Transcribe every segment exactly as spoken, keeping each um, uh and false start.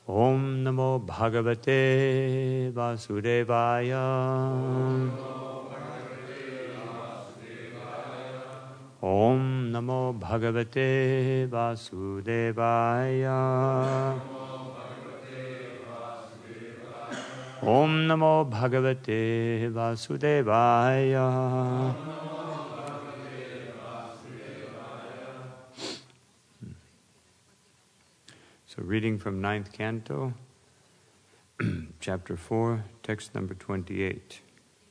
Om Namo Bhagavate Vasudevaya. Om Namo Bhagavate Vasudevaya. Om Namo Bhagavate Vasudevaya. So reading from ninth canto, chapter four, text number twenty-eight.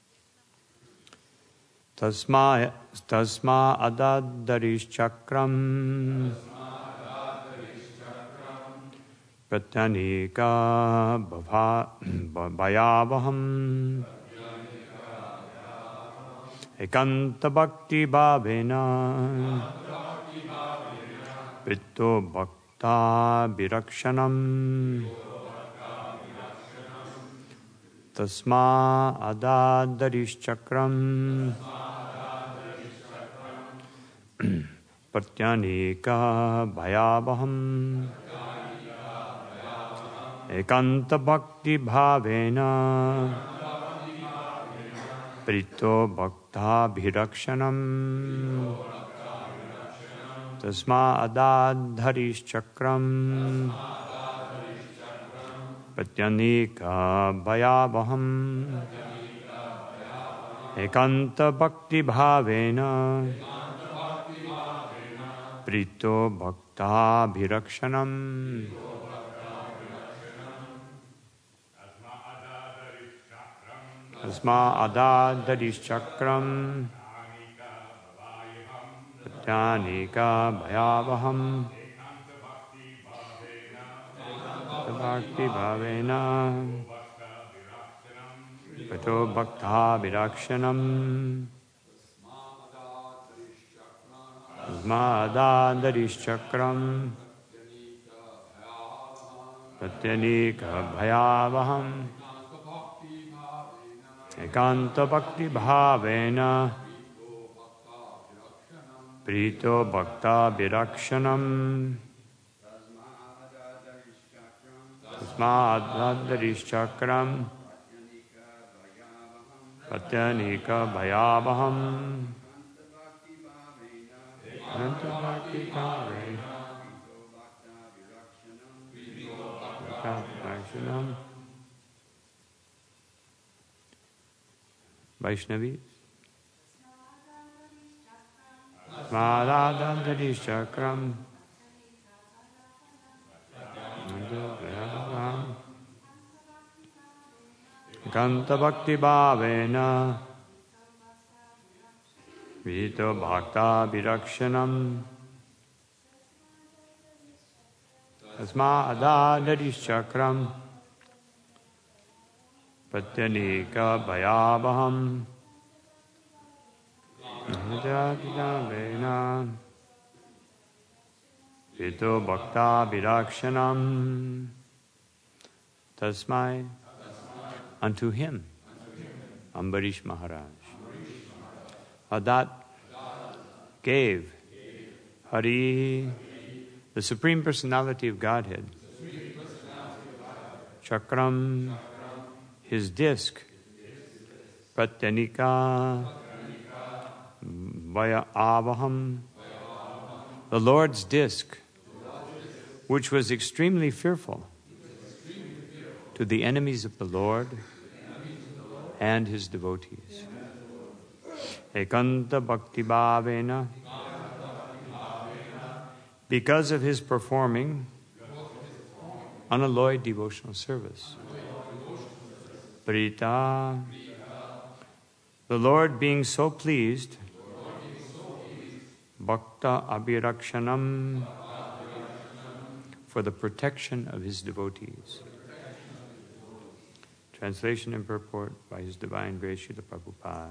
Tasma tasma adadarish chakram pratyanika bhavayavaham ekanta bhakti bhavena pitto bhakta birakshanam tasma adadarish chakram pratyanika bhavayavaham ekanta bhakti bhavena prito bhakta bhirakshanam tasma adadharish chakram pratyanika bhavayavaham ekanta bhakti bhavena prito bhakta bhirakshanam tasma adadharish chakram pratyanika bhavayavaham bhakti bhavena prito bhakta bhirakshanam tasma adadharish chakram pratyanika bhavayavaham ekanta bhakti bhavena prito bhakta bhirakshanam tasma adadharish chakram pratyanika bhavayavaham ekanta bhakti bhavena prito bhakta bhirakshanam. Vaishnavi. Smadadadharish chakram ekanta bhakti bhavena prito bhakta bhirakshanam tasma adadharish chakram pratyanika bhavayavaham ekanta prito bhakta bhirakshanam tasmai unto him, Ambarish Maharaj. Adat gave Hari, the Supreme Personality of Godhead, Chakram, his disc, Pratyanika Bhavayavaham, the Lord's disc, which was extremely fearful to the enemies of the Lord and his devotees. Ekanta bhakti bhavena, because of his performing unalloyed devotional service. Prita, the Lord being so pleased, bhakta abhirakshanam, for the protection of his devotees. Translation and purport by His Divine Grace Srila Prabhupada.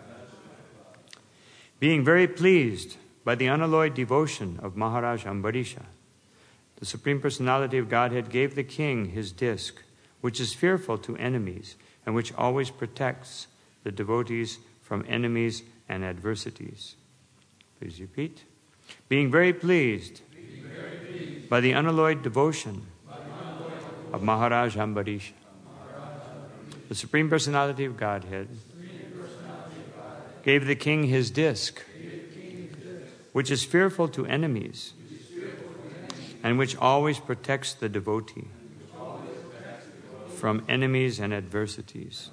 Being very pleased by the unalloyed devotion of Maharaj Ambarisha, the Supreme Personality of Godhead gave the king his disc, which is fearful to enemies and which always protects the devotees from enemies and adversities. Please repeat. Being very pleased, Being very pleased by the unalloyed devotion of Maharaj Ambarisha. The Supreme Personality of Godhead gave the king his disc, which is fearful to enemies, and which always protects the devotee from enemies and adversities.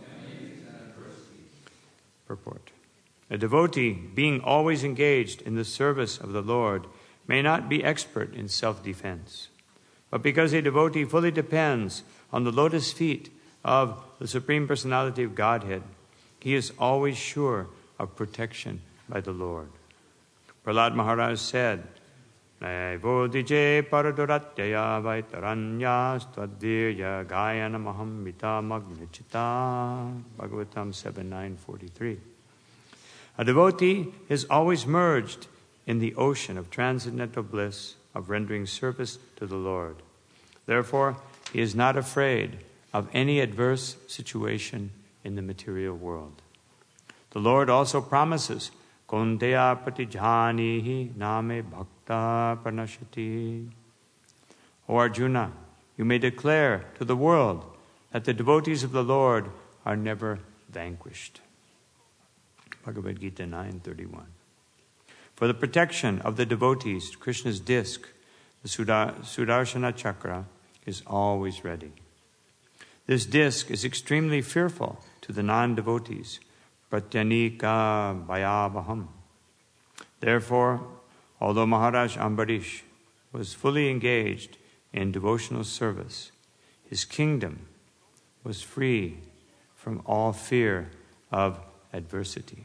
Purport. A devotee, being always engaged in the service of the Lord, may not be expert in self-defense. But because a devotee fully depends on the lotus feet of the Supreme Personality of Godhead, he is always sure of protection by the Lord. Prahlad Maharaj said, Naivodije paradoratyaya vaitaranya stadvirya gayana mahamita magnichita. Bhagavatam seven nine forty-three. A devotee is always merged in the ocean of transcendental bliss of rendering service to the Lord. Therefore, he is not afraid of any adverse situation in the material world. The Lord also promises, Kondeya pratijhanihi name bhakta pranashati. O Arjuna, you may declare to the world that the devotees of the Lord are never vanquished. Bhagavad Gita nine thirty-one. For the protection of the devotees, Krishna's disc, the Sudar- Sudarshana Chakra, is always ready. This disc is extremely fearful to the non-devotees, pratyanika bhayabham. Therefore, although Maharaj Ambarish was fully engaged in devotional service, his kingdom was free from all fear of adversity.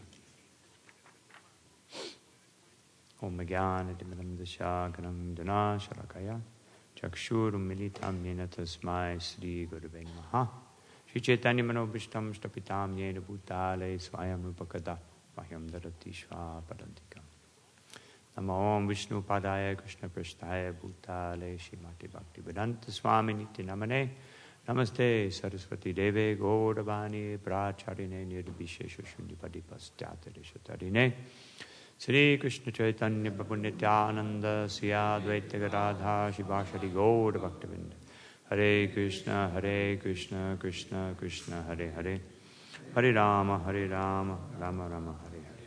Om Jnana Timiram Dashakanam Dana Sharakaya Chakshurum Militam Yena Tasmai Sri Gurave Namaha Shri Chaitanya Manobhishtam Stapitam Yena Bhutale Swayam Rupakada Vahyam Darati Shva Padantika Namo Om Vishnu Padaya Krishna Prasthaya Bhutale Shrimati Bhakti Vedanta Swami Niti Namane Namaste Saraswati Deve Gauravani Pracharine Nirbhishesha Shunyapadi Pastyate Rishatarine Sri Krishna Chaitanya Prabhu Nityananda Siya Advaita Gadadha Shivashari Gaur Bhaktivinda Hare Krishna Hare Krishna Krishna Krishna Hare Hare Hare Rama Hare Rama Rama Rama Hare Hare.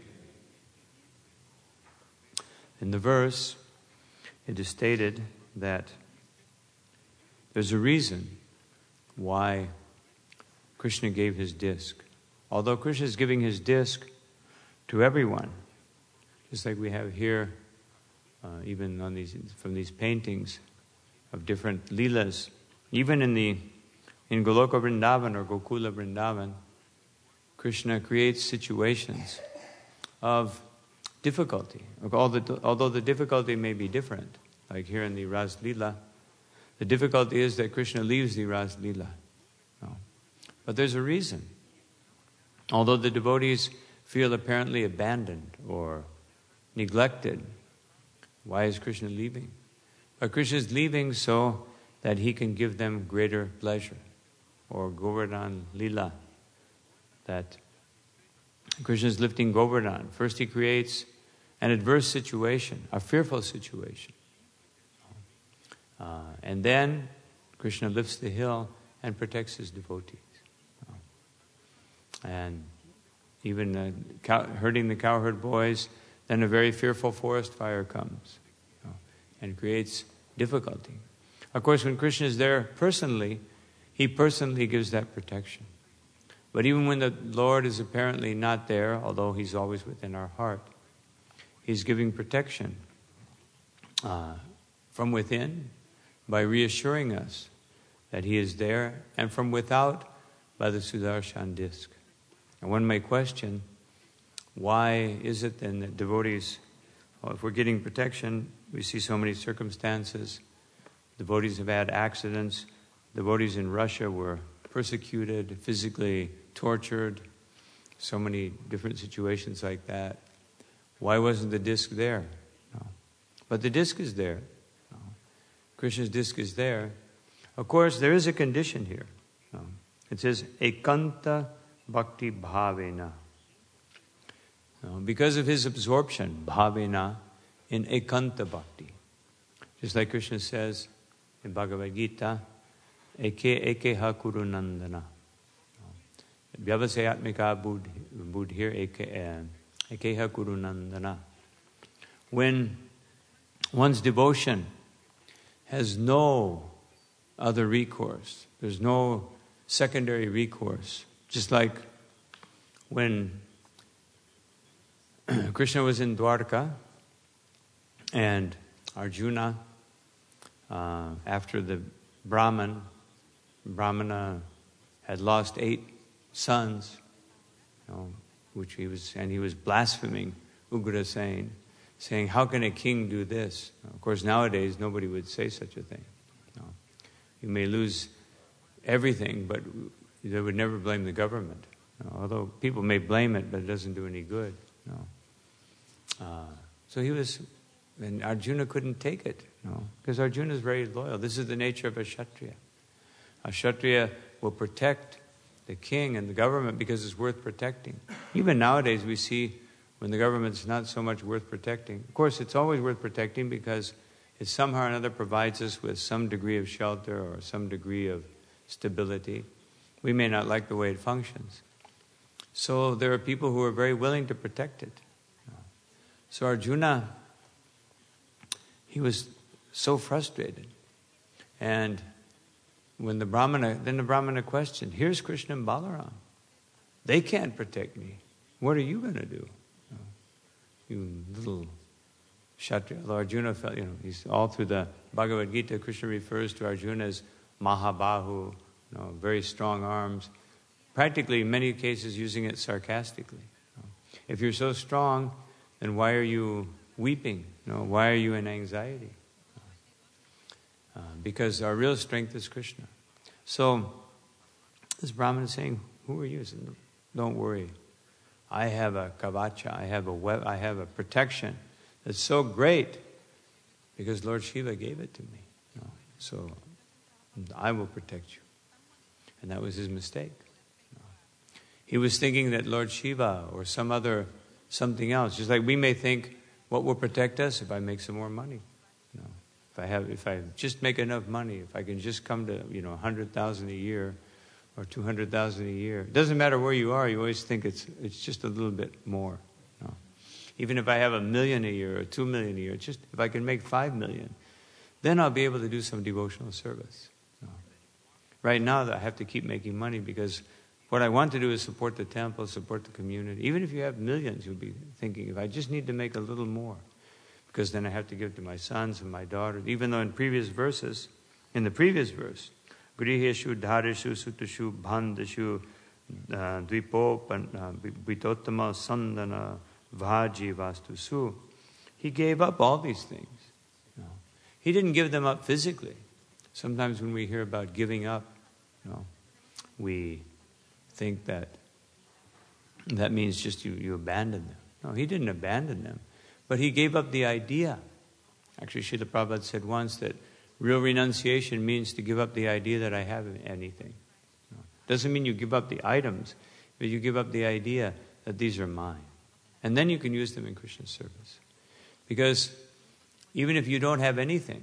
In the verse, it is stated that there's a reason why Krishna gave his disc. Although Krishna is giving his disc to everyone, just like we have here, uh, even on these from these paintings of different leelas, even in the in Goloka Vrindavan or Gokula Vrindavan, Krishna creates situations of difficulty. Although the difficulty may be different, like here in the Ras Leela, the difficulty is that Krishna leaves the Ras Leela. No. But there's a reason. Although the devotees feel apparently abandoned or neglected, why is Krishna leaving? But Krishna is leaving so that he can give them greater pleasure. Or Govardhan Leela, that Krishna is lifting Govardhan. First he creates an adverse situation, a fearful situation. Uh, and then Krishna lifts the hill and protects his devotees. Uh, and even uh, cow, herding the cowherd boys, then a very fearful forest fire comes, you know, and creates difficulty. Of course, when Krishna is there personally, he personally gives that protection. But even when the Lord is apparently not there, although he's always within our heart, he's giving protection uh, from within by reassuring us that he is there, and from without by the Sudarshan disc. And one may question, why is it then that devotees, well, if we're getting protection, we see so many circumstances. Devotees have had accidents. Devotees in Russia were persecuted, physically tortured. So many different situations like that. Why wasn't the disc there? No. But the disc is there. No. Krishna's disc is there. Of course, there is a condition here. No. It says, ekanta bhakti bhavena. No. Because of his absorption, bhavena, in ekanta bhakti. Just like Krishna says in Bhagavad Gita, eke ekeha kuru nandana. Vyavasayatmika buddhir ekeha kuru nandana. When one's devotion has no other recourse, there's no secondary recourse, just like when Krishna was in Dwarka and Arjuna, uh, after the Brahman, Brahmana had lost eight sons, you know, which he was, and he was blaspheming Ugrasen, saying, how can a king do this? Of course, nowadays, nobody would say such a thing. No. You may lose everything, but they would never blame the government. No. Although people may blame it, but it doesn't do any good. No. Uh, so he was, and Arjuna couldn't take it, no, because Arjuna is very loyal. This is the nature of a Kshatriya. A Kshatriya will protect the king and the government because it's worth protecting. Even nowadays we see when the government's not so much worth protecting. Of course, it's always worth protecting because it somehow or another provides us with some degree of shelter or some degree of stability. We may not like the way it functions. So there are people who are very willing to protect it. So Arjuna, he was so frustrated. And when the Brahmana, then the Brahmana questioned, here's Krishna and Balaram. They can't protect me. What are you going to do? You little Kshatriya. Although Arjuna felt, you know, he's all through the Bhagavad Gita, Krishna refers to Arjuna as Mahabahu, you know, very strong arms. Practically, in many cases, using it sarcastically. You know. If you're so strong, then why are you weeping? You know, why are you in anxiety? Uh, because our real strength is Krishna. So, this Brahman is saying, who are you? Said, don't worry. I have a kavacha, I have a web, I have a protection that's so great because Lord Shiva gave it to me. You know, so I will protect you. And that was his mistake. You know. He was thinking that Lord Shiva or some other, something else, just like we may think, what will protect us if I make some more money? You know, if I have, if I just make enough money, if I can just come to, you know, a hundred thousand a year, or two hundred thousand a year. It doesn't matter where you are, you always think it's it's just a little bit more. No. Even if I have a million a year or two million a year, just if I can make five million, then I'll be able to do some devotional service. No. Right now, I have to keep making money because what I want to do is support the temple, support the community. Even if you have millions, you'll be thinking, if I just need to make a little more, because then I have to give to my sons and my daughters. Even though in previous verses, in the previous verse, Griheshu, Dhareshu, Sutashu, Bhandashu, Dvipopan, Vitottama, Sandana, Vaji, Vastusu. He gave up all these things. You know. He didn't give them up physically. Sometimes when we hear about giving up, you know, we think that that means just you, you abandon them. No, he didn't abandon them. But he gave up the idea. Actually, Srila Prabhupada said once that real renunciation means to give up the idea that I have anything. No. Doesn't mean you give up the items, but you give up the idea that these are mine. And then you can use them in Krishna's service. Because even if you don't have anything,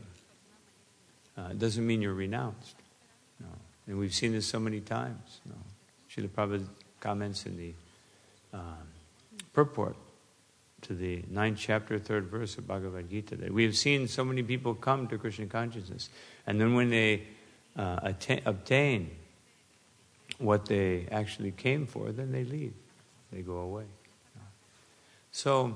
uh, it doesn't mean you're renounced. No. And we've seen this so many times. No. Srila Prabhupada comments in the uh, purport to the ninth chapter, third verse of Bhagavad Gita, that we have seen so many people come to Krishna consciousness, and then when they uh, attain, obtain what they actually came for, then they leave. They go away. So,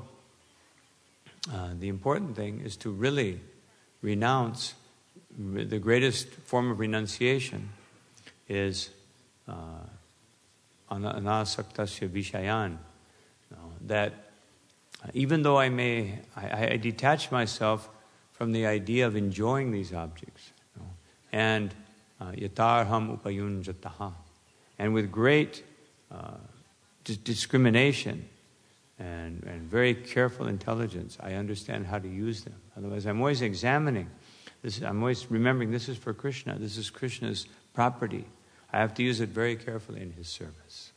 uh, the important thing is to really renounce. The greatest form of renunciation is uh, anasaktasya vishayan, you know, that Uh, even though I may, I, I detach myself from the idea of enjoying these objects. You know, and yatarham uh, upayunjataha. And with great uh, d- discrimination and, and very careful intelligence, I understand how to use them. Otherwise, I'm always examining. This, I'm always remembering this is for Krishna. This is Krishna's property. I have to use it very carefully in his service.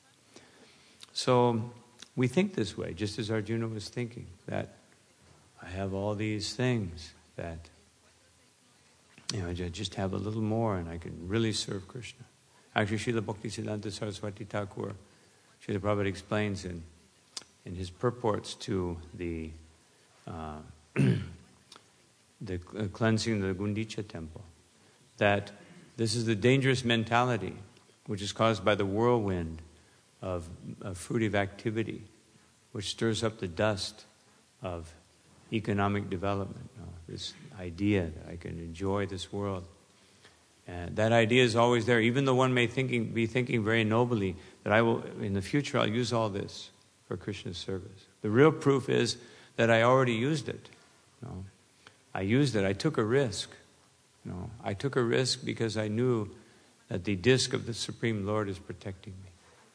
So, we think this way, just as Arjuna was thinking, that I have all these things that you know, just have a little more and I can really serve Krishna. Actually, Srila Bhaktisiddhanta Saraswati Thakur, Srila Prabhupada explains in, in his purports to the uh, the cleansing of the Gundicha temple, that this is the dangerous mentality which is caused by the whirlwind of, of fruitive activity, which stirs up the dust of economic development. You know, this idea that I can enjoy this world. And that idea is always there, even though one may thinking, be thinking very nobly that I will, in the future, I'll use all this for Krishna's service. The real proof is that I already used it. You know, I used it. I took a risk. You know, I took a risk because I knew that the disc of the Supreme Lord is protecting me.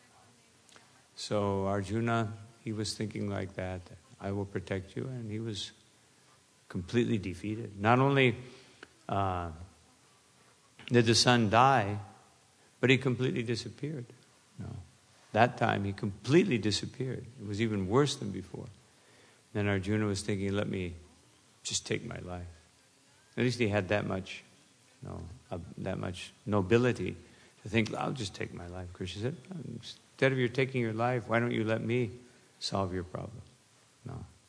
So Arjuna, he was thinking like that, I will protect you, and he was completely defeated. Not only uh, did the son die, but he completely disappeared. No. That time he completely disappeared. It was even worse than before. Then Arjuna was thinking, let me just take my life. At least he had that much, you know, uh, that much nobility to think, I'll just take my life. Krishna said, instead of you taking your life, why don't you let me solve your problem? No.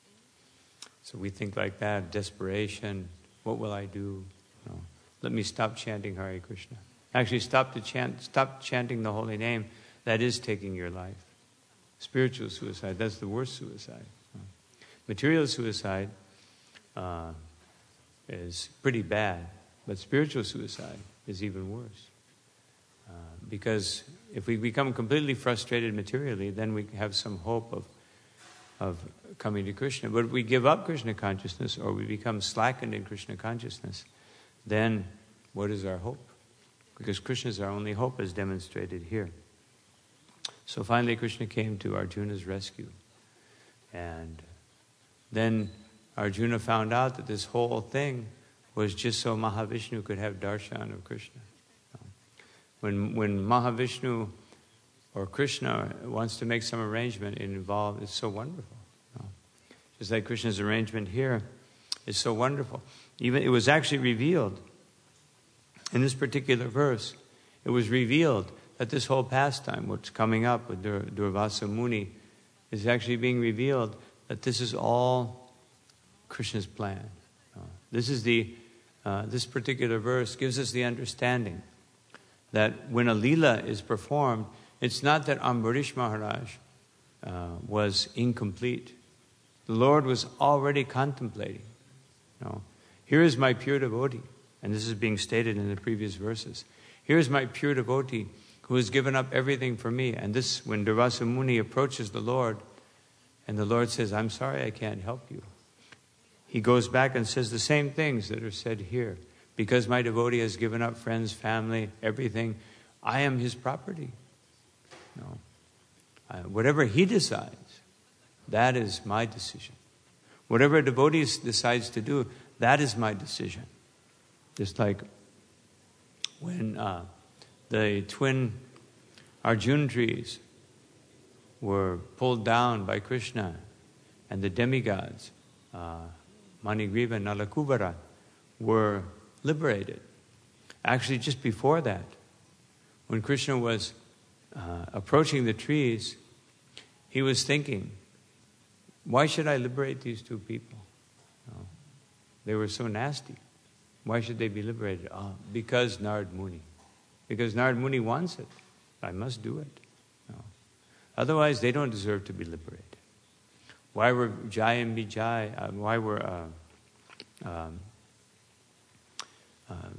So we think like that, desperation, what will I do? No. Let me stop chanting Hare Krishna. Actually, stop to chant, stop chanting the holy name. That is taking your life. Spiritual suicide, that's the worst suicide. No. Material suicide uh, is pretty bad, but spiritual suicide is even worse. Uh, because if we become completely frustrated materially, then we have some hope of of coming to Krishna. But if we give up Krishna consciousness or we become slackened in Krishna consciousness, then what is our hope? Because Krishna is our only hope, as demonstrated here. So finally Krishna came to Arjuna's rescue. And then Arjuna found out that this whole thing was just so Mahavishnu could have darshan of Krishna. When, when Mahavishnu or Krishna wants to make some arrangement, it involves, it's so wonderful. You know? Just like Krishna's arrangement here is so wonderful. Even it was actually revealed in this particular verse. It was revealed that this whole pastime, what's coming up with Dur- Durvasa Muni, is actually being revealed that this is all Krishna's plan. You know? This is the uh, this particular verse gives us the understanding that when a Leela is performed, it's not that Ambarish Maharaj uh, was incomplete. The Lord was already contemplating. You know, here is my pure devotee, and this is being stated in the previous verses. Here is my pure devotee who has given up everything for me. And this, when Durvasa Muni approaches the Lord, and the Lord says, I'm sorry, I can't help you. He goes back and says the same things that are said here. Because my devotee has given up friends, family, everything, I am his property. No. Uh, whatever he decides, that is my decision. Whatever a devotee decides to do, that is my decision. Just like when uh, the twin Arjun trees were pulled down by Krishna and the demigods, uh, Manigriva and Nalakubara, were liberated. Actually, just before that, when Krishna was Uh, approaching the trees, he was thinking, why should I liberate these two people? No. They were so nasty. Why should they be liberated? Oh, because Narad Muni. Because Narad Muni wants it. I must do it. No. Otherwise, they don't deserve to be liberated. Why were Jai and Vijay, uh, why were uh, um, uh,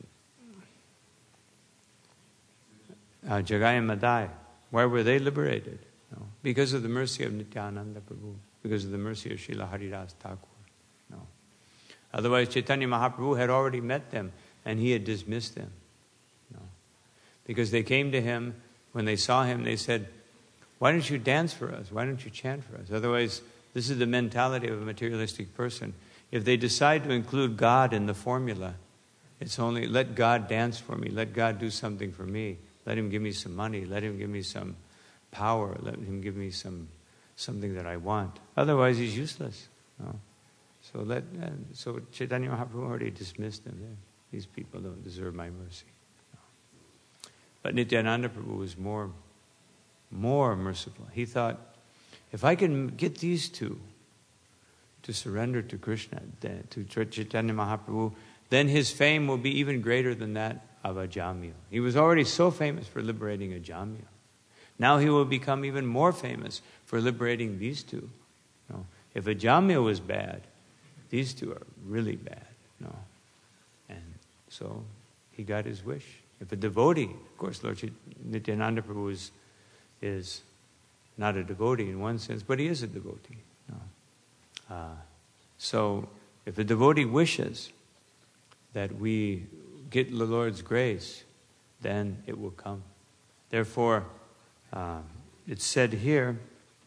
uh, Jagai and Madai, why were they liberated? No. Because of the mercy of Nityananda Prabhu. Because of the mercy of Srila Haridas Thakur. No. Otherwise, Chaitanya Mahaprabhu had already met them and he had dismissed them. No. Because they came to him, when they saw him, they said, why don't you dance for us? Why don't you chant for us? Otherwise, this is the mentality of a materialistic person. If they decide to include God in the formula, it's only, let God dance for me. Let God do something for me. Let him give me some money. Let him give me some power. Let him give me some something that I want. Otherwise, he's useless. No? So let uh, so Chaitanya Mahaprabhu already dismissed him there. these people don't deserve my mercy. No. But Nityananda Prabhu was more, more merciful. He thought, if I can get these two to surrender to Krishna, to Chaitanya Mahaprabhu, then his fame will be even greater than that of Ajamil. He was already so famous for liberating Ajamil. Now he will become even more famous for liberating these two. No. If Ajamil was bad, these two are really bad. No. And so he got his wish. If a devotee, of course, Lord Nityananda Prabhu is, is not a devotee in one sense, but he is a devotee. No. Uh, so if a devotee wishes that we get the Lord's grace, then it will come. Therefore, uh, it's said here,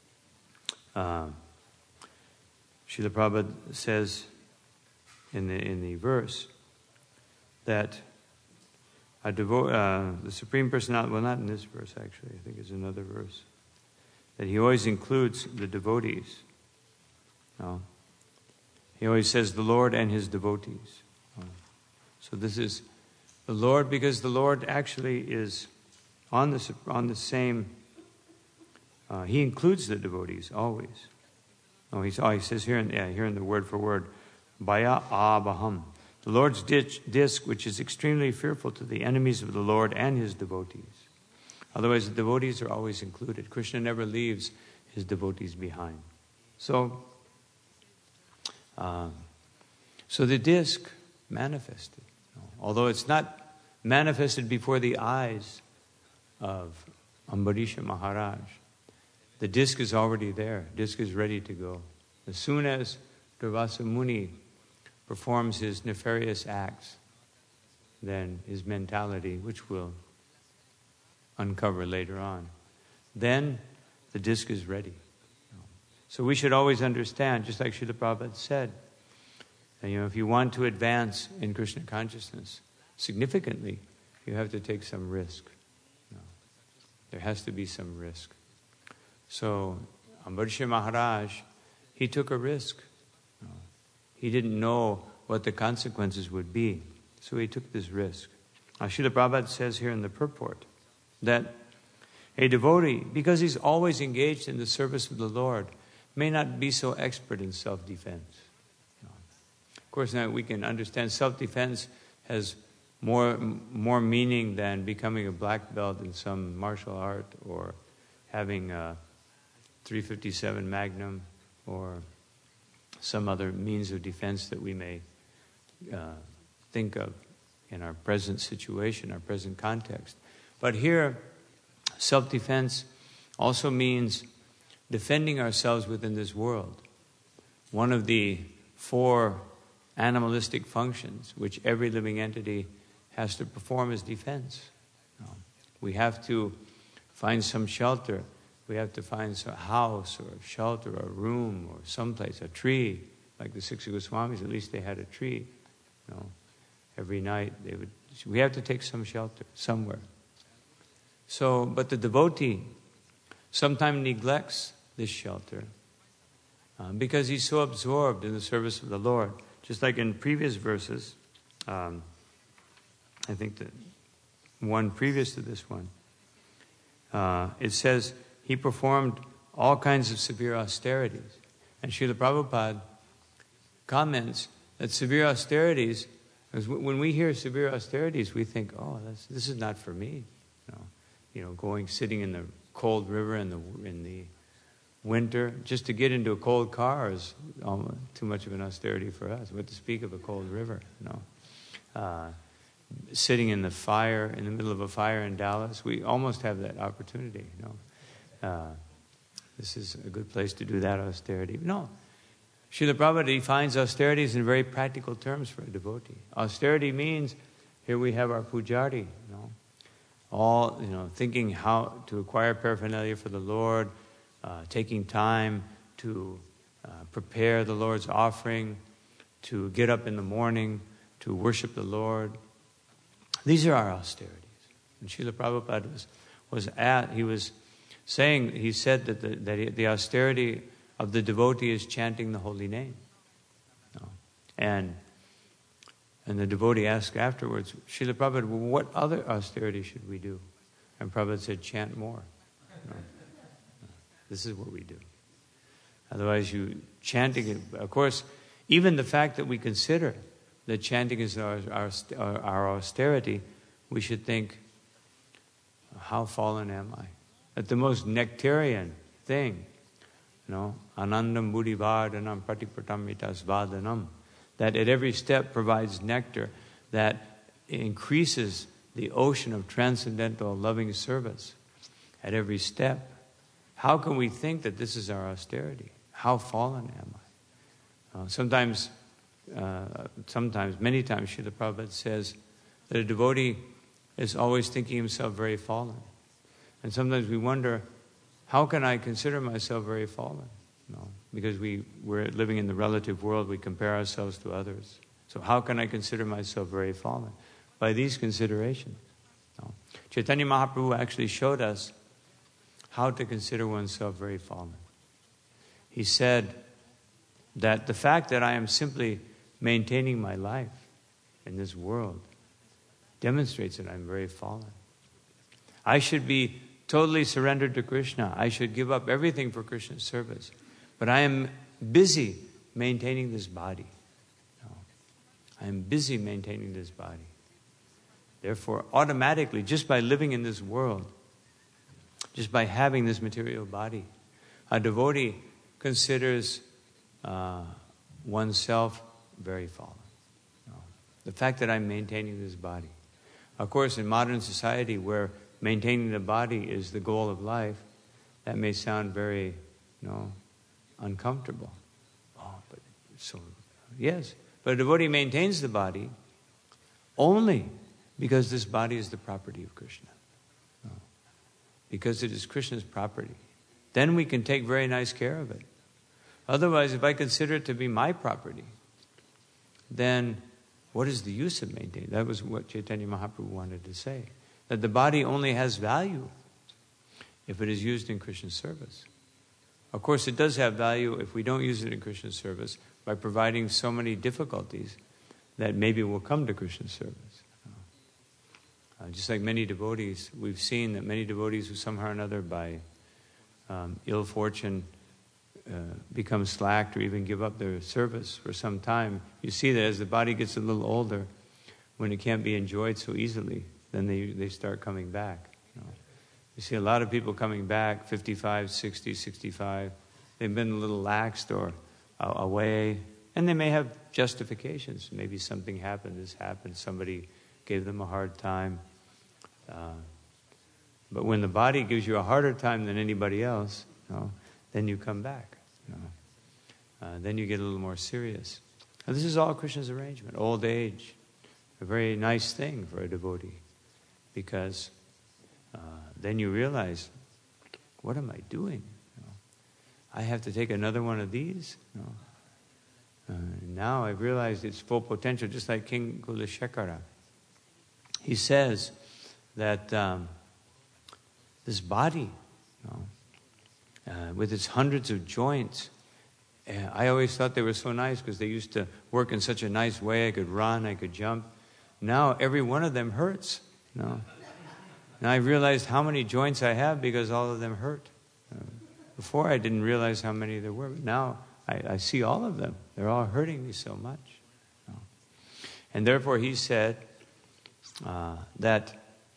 uh, Srila Prabhupada says in the in the verse that a devo- uh, the Supreme Personality, well, not in this verse actually, I think it's another verse, that he always includes the devotees. No. He always says the Lord and his devotees. No. So this is the Lord, because the Lord actually is on the on the same. Uh, he includes the devotees always. Oh, he's, oh, he says here in yeah, here in the word for word, Baya Abaham, the Lord's disc, which is extremely fearful to the enemies of the Lord and his devotees. Otherwise, the devotees are always included. Krishna never leaves his devotees behind. So, uh, so the disc manifested. Although it's not manifested before the eyes of Ambarisha Maharaj, the disc is already there. Disc is ready to go. As soon as Durvasa Muni performs his nefarious acts, then his mentality, which we'll uncover later on, then the disc is ready. So we should always understand, just like Srila Prabhupada said, that, you know, if you want to advance in Krishna consciousness significantly, you have to take some risk. You know, there has to be some risk. So Ambarisha Maharaj, he took a risk. You know, he didn't know what the consequences would be, so he took this risk. Now, Srila Prabhupada says here in the purport that a devotee, because he's always engaged in the service of the Lord, may not be so expert in self-defense. You know. Of course, now we can understand self-defense has more more meaning than becoming a black belt in some martial art or having a three fifty-seven Magnum or some other means of defense that we may uh, think of in our present situation, our present context. But here, self-defense also means defending ourselves within this world. One of the four animalistic functions which every living entity has to perform is defense. We have to find some shelter. We have to find some house or shelter or room or someplace, a tree. Like the Six Goswamis, at least they had a tree. You know, every night they would. We have to take some shelter somewhere. So, but the devotee sometimes neglects this shelter uh, because he's so absorbed in the service of the Lord. Just like in previous verses, um, I think the one previous to this one, uh, it says he performed all kinds of severe austerities. And Srila Prabhupada comments that severe austerities, because when we hear severe austerities, we think, oh, that's, this is not for me. You know, you know, going, sitting in the cold river in the in the winter, just to get into a cold car is almost too much of an austerity for us. What to speak of a cold river, you know. Uh, sitting in the fire, in the middle of a fire in Dallas, we almost have that opportunity, you know. Uh, this is a good place to do that austerity. No. Srila Prabhupada defines austerities in very practical terms for a devotee. Austerity means, here we have our pujari, you know, all, you know, thinking how to acquire paraphernalia for the Lord, uh, taking time to uh, prepare the Lord's offering, to get up in the morning, to worship the Lord. These are our austerities. And Srila Prabhupada was, was at, he was saying, he said that the, that he, the austerity of the devotee is chanting the holy name. No. And And the devotee asked afterwards, Srila Prabhupada, well, what other austerity should we do? And Prabhupada said, chant more. No. No. This is what we do. Otherwise, you chanting, of course, even the fact that we consider that chanting is our, our, our austerity, we should think, how fallen am I? At the most nectarian thing, you know, anandam buddhivardhanam pratikpratamitas vadanam, that at every step provides nectar that increases the ocean of transcendental loving service at every step. How can we think that this is our austerity? How fallen am I? Uh, sometimes, uh, sometimes, many times, Srila Prabhupada says that a devotee is always thinking himself very fallen. And sometimes we wonder, how can I consider myself very fallen? No, because we, we're living in the relative world, we compare ourselves to others. So how can I consider myself very fallen? By these considerations. No. Chaitanya Mahaprabhu actually showed us how to consider oneself very fallen. He said that the fact that I am simply maintaining my life in this world demonstrates that I'm very fallen. I should be totally surrendered to Krishna. I should give up everything for Krishna's service. But I am busy maintaining this body. No. I am busy maintaining this body. Therefore, automatically, just by living in this world, just by having this material body, a devotee considers uh, oneself very fallen. No. The fact that I'm maintaining this body. Of course, in modern society, where maintaining the body is the goal of life, that may sound very, you know, uncomfortable. Oh, but so, yes. But a devotee maintains the body only because this body is the property of Krishna. No. Because it is Krishna's property. Then we can take very nice care of it. Otherwise, if I consider it to be my property, then what is the use of maintaining? That was what Chaitanya Mahaprabhu wanted to say. That the body only has value if it is used in Krishna's service. Of course, it does have value if we don't use it in Krishna's service by providing so many difficulties that maybe will come to Krishna's service. Uh, just like many devotees, we've seen that many devotees who somehow or another by um, ill fortune uh, become slacked or even give up their service for some time. You see that as the body gets a little older, when it can't be enjoyed so easily, then they, they start coming back. You know. You see a lot of people coming back, fifty-five, sixty, sixty-five. They've been a little laxed or uh, away, and they may have justifications. Maybe something happened, this happened, somebody gave them a hard time. Uh, but when the body gives you a harder time than anybody else, you know, then you come back. You know. Uh, then you get a little more serious. And this is all Krishna's arrangement. Old age, a very nice thing for a devotee, because uh, then you realize, what am I doing? You know, I have to take another one of these? You know. uh, now I've realized its full potential, just like King Kulashekara. He says that um, this body, you know, uh, with its hundreds of joints, uh, I always thought they were so nice because they used to work in such a nice way. I could run, I could jump. Now every one of them hurts. You know. Now I realized how many joints I have because all of them hurt. Uh, before I didn't realize how many there were, but now I, I see all of them. They're all hurting me so much. You know. And therefore he said uh, that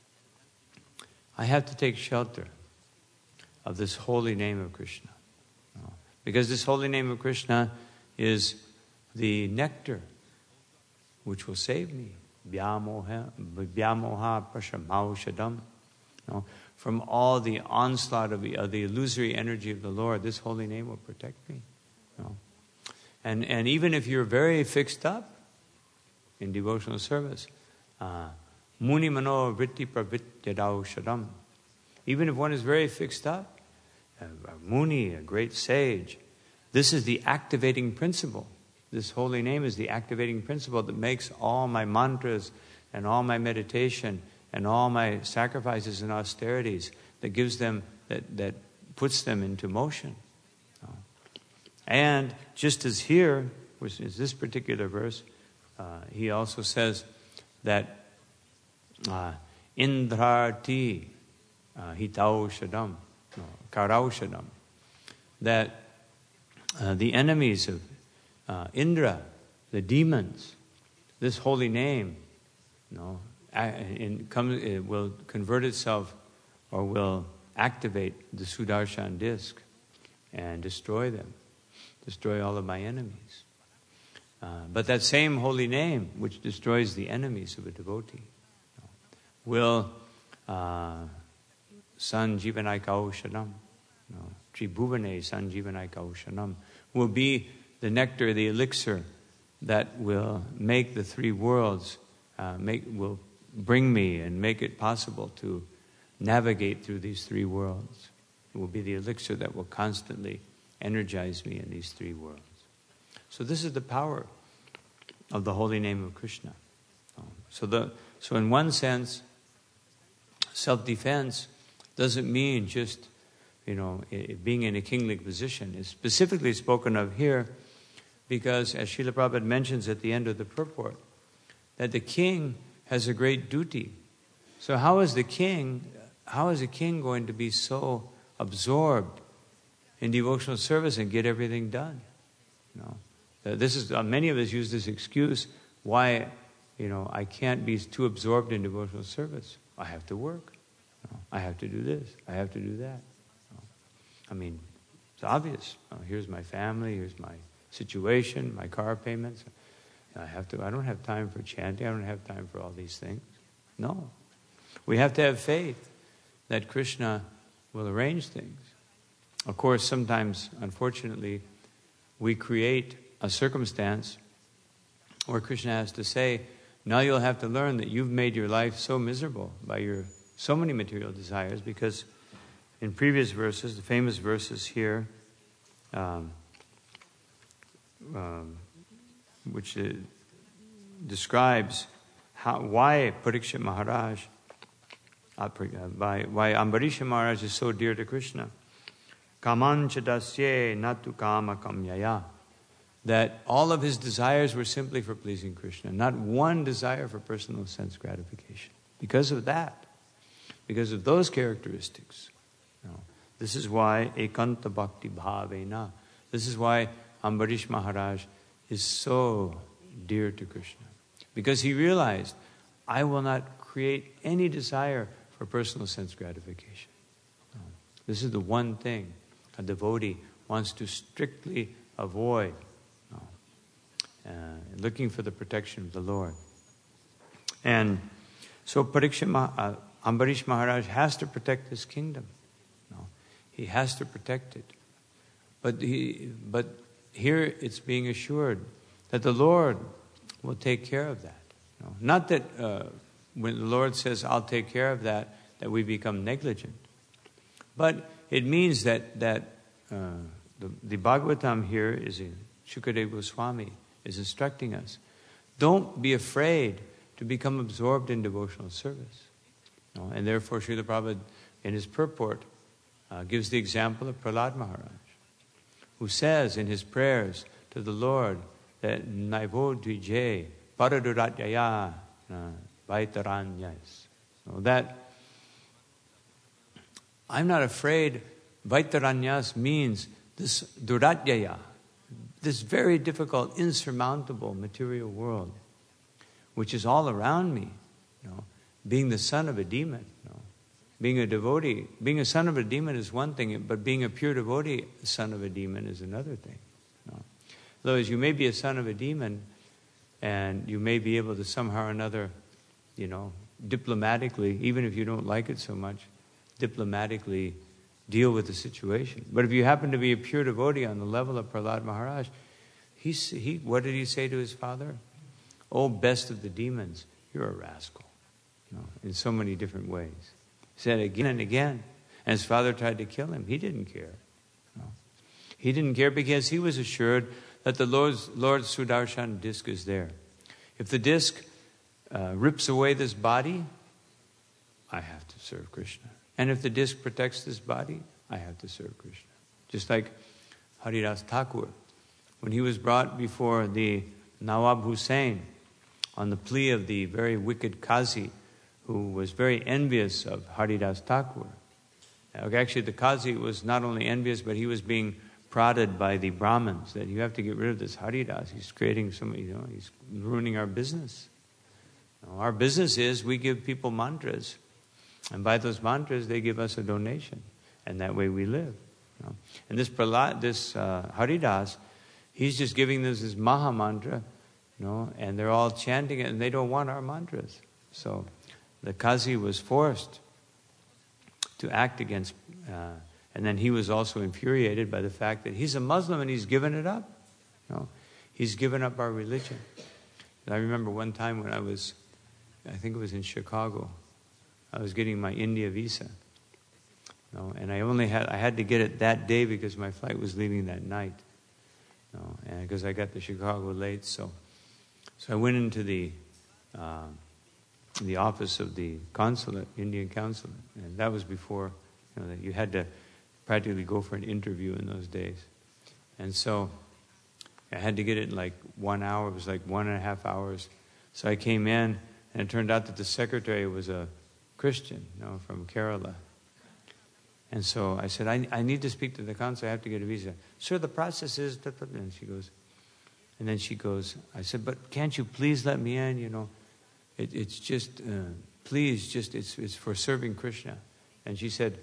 I have to take shelter of this holy name of Krishna. You know. Because this holy name of Krishna is the nectar which will save me. Vyamoha prashamaushadam. You know, from all the onslaught of the, of the illusory energy of the Lord, this holy name will protect me. You know. And and even if you're very fixed up in devotional service, uh, muni mano vritti pravityadau shadam. Even if one is very fixed up, a, a muni, a great sage, this is the activating principle. This holy name is the activating principle that makes all my mantras and all my meditation and all my sacrifices and austerities, that gives them, that, that puts them into motion. And just as here, which is this particular verse, uh, he also says that uh, Indrati uh, hitaushadam, no, karaushadam, that uh, the enemies of uh, Indra, the demons, this holy name, you know, in, come, it will convert itself or will activate the Sudarshan disc and destroy them, destroy all of my enemies. Uh, but that same holy name, which destroys the enemies of a devotee, you know, will uh, sanjivanaika oshanam, you know, tribhuvane sanjivanaika oshanam, will be the nectar, the elixir that will make the three worlds, uh, make will bring me and make it possible to navigate through these three worlds. It will be the elixir that will constantly energize me in these three worlds. So this is the power of the holy name of Krishna. So the so in one sense, self-defense doesn't mean just, you know, being in a kingly position. It's specifically spoken of here because, as Srila Prabhupada mentions at the end of the purport, that the king has a great duty. So how is the king, how is a king going to be so absorbed in devotional service and get everything done? You know, this is uh, many of us use this excuse why, you know, I can't be too absorbed in devotional service. I have to work. You know, I have to do this. I have to do that. You know, I mean, it's obvious. You know, here's my family. Here's my situation. My car payments. I have to. I don't have time for chanting. I don't have time for all these things. No, we have to have faith that Krishna will arrange things. Of course, sometimes, unfortunately, we create a circumstance where Krishna has to say, now you'll have to learn that you've made your life so miserable by your so many material desires, because in previous verses, the famous verses here, um, um, which uh, describes how, why Parikshit Maharaj, uh, by, why Ambarisha Maharaj is so dear to Krishna. Kamanchadasye natu kama kamyaya. That all of his desires were simply for pleasing Krishna. Not one desire for personal sense gratification. Because of that, because of those characteristics, you know, this is why ekanta bhakti bhavena. This is why Ambarish Maharaj is so dear to Krishna. Because he realized, I will not create any desire for personal sense gratification. No. This is the one thing a devotee wants to strictly avoid. No. Uh, looking for the protection of the Lord. And so Parikshit Ma- uh, Ambarish Maharaj has to protect his kingdom. No. He has to protect it. But he, but here it's being assured that the Lord will take care of that. No. Not that uh, when the Lord says, I'll take care of that, that we become negligent. But it means that that uh, the, the Bhagavatam here is in Shukadeva Goswami is instructing us. Don't be afraid to become absorbed in devotional service. No? And therefore Srila Prabhupada in his purport uh, gives the example of Prahlad Maharaj, who says in his prayers to the Lord that Naivo Dvije Paraduratyaya Vaitaranyas. That I'm not afraid. Vaitaranyas means this Duratyaya, this very difficult, insurmountable material world, which is all around me. You know, being the son of a demon, you know, being a devotee, being a son of a demon is one thing, but being a pure devotee, a son of a demon, is another thing. You know. Otherwise, you may be a son of a demon, and you may be able to somehow or another, you know, diplomatically, even if you don't like it so much, diplomatically deal with the situation. But if you happen to be a pure devotee on the level of Prahlad Maharaj, he, he, what did he say to his father? Oh, best of the demons, you're a rascal. You know, in so many different ways. He said again and again. And his father tried to kill him. He didn't care. You know. He didn't care because he was assured that the Lord's, Lord's Sudarshan disc is there. If the disc uh, rips away this body, I have to serve Krishna. And if the disc protects this body, I have to serve Krishna. Just like Haridas Thakur, when he was brought before the Nawab Hussain on the plea of the very wicked Qazi, who was very envious of Haridas Thakur. Actually, the Qazi was not only envious, but he was being prodded by the Brahmins that you have to get rid of this Haridas. He's creating some, you know, he's ruining our business. Now, our business is we give people mantras, and by those mantras they give us a donation, and that way we live. You know? And this Prahlad, this uh, Haridas, he's just giving this this Maha mantra, you know, and they're all chanting it, and they don't want our mantras. So the Qazi was forced to act against, uh, and then he was also infuriated by the fact that he's a Muslim and he's given it up. You know, he's given up our religion. And I remember one time when I was, I think it was in Chicago, I was getting my India visa. You know, and I only had, I had to get it that day because my flight was leaving that night. You know, and because I got to Chicago late, so so I went into the uh, the office of the consulate, Indian consulate, and that was before, you know, that you had to practically go for an interview in those days. And so I had to get it in like one hour. It was like one and a half hours. So I came in, and it turned out that the secretary was a Christian, you know, from Kerala. And so I said, I, I need to speak to the consul. I have to get a visa. Sir, the process is... And she goes, and then she goes, I said, but can't you please let me in, you know? It, it's just, uh, please, just, it's, it's for serving Krishna. And she said,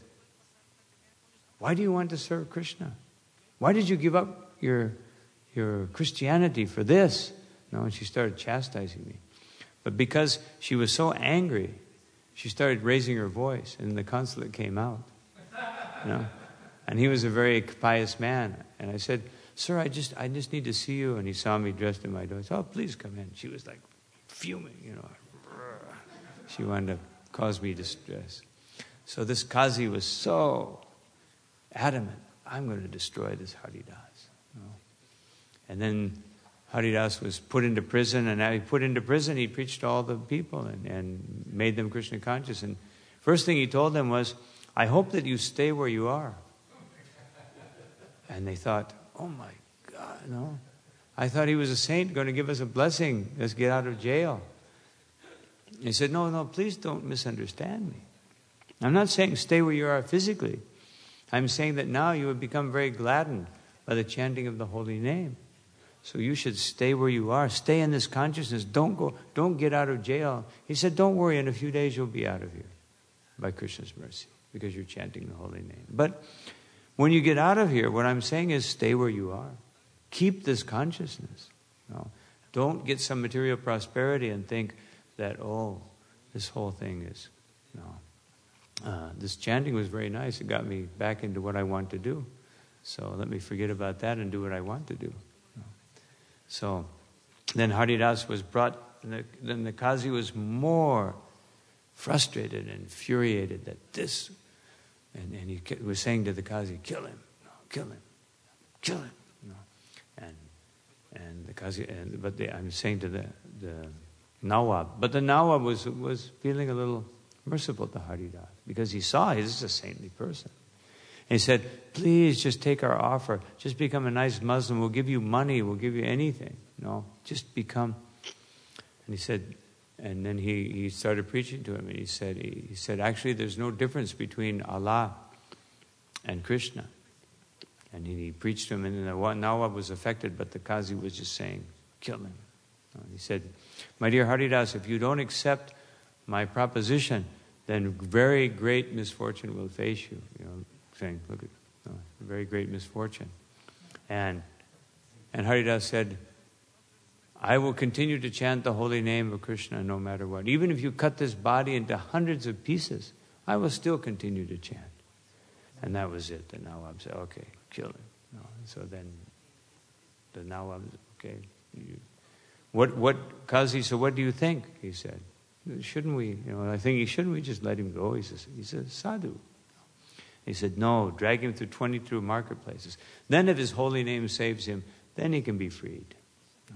why do you want to serve Krishna? Why did you give up your, your Christianity for this? No, and she started chastising me. But because she was so angry, she started raising her voice, and the consulate came out. You know? And he was a very pious man. And I said, sir, I just I just need to see you. And he saw me dressed in my dress. Oh, please come in. She was like fuming, you know. She wanted to cause me distress. So this Qazi was so adamant, I'm going to destroy this Haridas. You know? And then Haridas was put into prison, and now he put into prison, he preached to all the people and, and made them Krishna conscious. And first thing he told them was, I hope that you stay where you are. And they thought, oh my God, no. I thought he was a saint going to give us a blessing. Let's get out of jail. He said, no, no, please don't misunderstand me. I'm not saying stay where you are physically. I'm saying that now you have become very gladdened by the chanting of the holy name. So you should stay where you are. Stay in this consciousness. Don't go, don't get out of jail. He said, don't worry, in a few days you'll be out of here by Krishna's mercy, because you're chanting the holy name. But when you get out of here, what I'm saying is stay where you are. Keep this consciousness. You know? Don't get some material prosperity and think that, oh, this whole thing is, you know, uh, this chanting was very nice. It got me back into what I want to do. So let me forget about that and do what I want to do. You know? So then Haridas was brought, and the, then the Qazi was more frustrated and infuriated that this, and, and he was saying to the Qazi, kill him, no, kill him, kill him. You know? And and the Qazi, and, but the, I'm saying to the, the Nawab, but the Nawab was, was feeling a little merciful to Haridas, because he saw he's a saintly person. And he said, please just take our offer, just become a nice Muslim, we'll give you money, we'll give you anything, you know, just become. And he said, and then he, he started preaching to him, and he said, he, he said, actually there's no difference between Allah and Krishna. And he, he preached to him, and the Nawab was affected, but the Qazi was just saying, kill him. And he said, my dear Haridas, if you don't accept my proposition, then very great misfortune will face you. You know, saying, look at, you know, very great misfortune. And and Haridas said, I will continue to chant the holy name of Krishna no matter what. Even if you cut this body into hundreds of pieces, I will still continue to chant. And that was it. The Nawab said, okay, kill him. No. So then the Nawab said, okay, you, what, what, Qazi, so what do you think? He said, shouldn't we, you know, I think, shouldn't we just let him go? He says, he's a sadhu. He said, no, drag him through twenty-two marketplaces. Then if his holy name saves him, then he can be freed. No.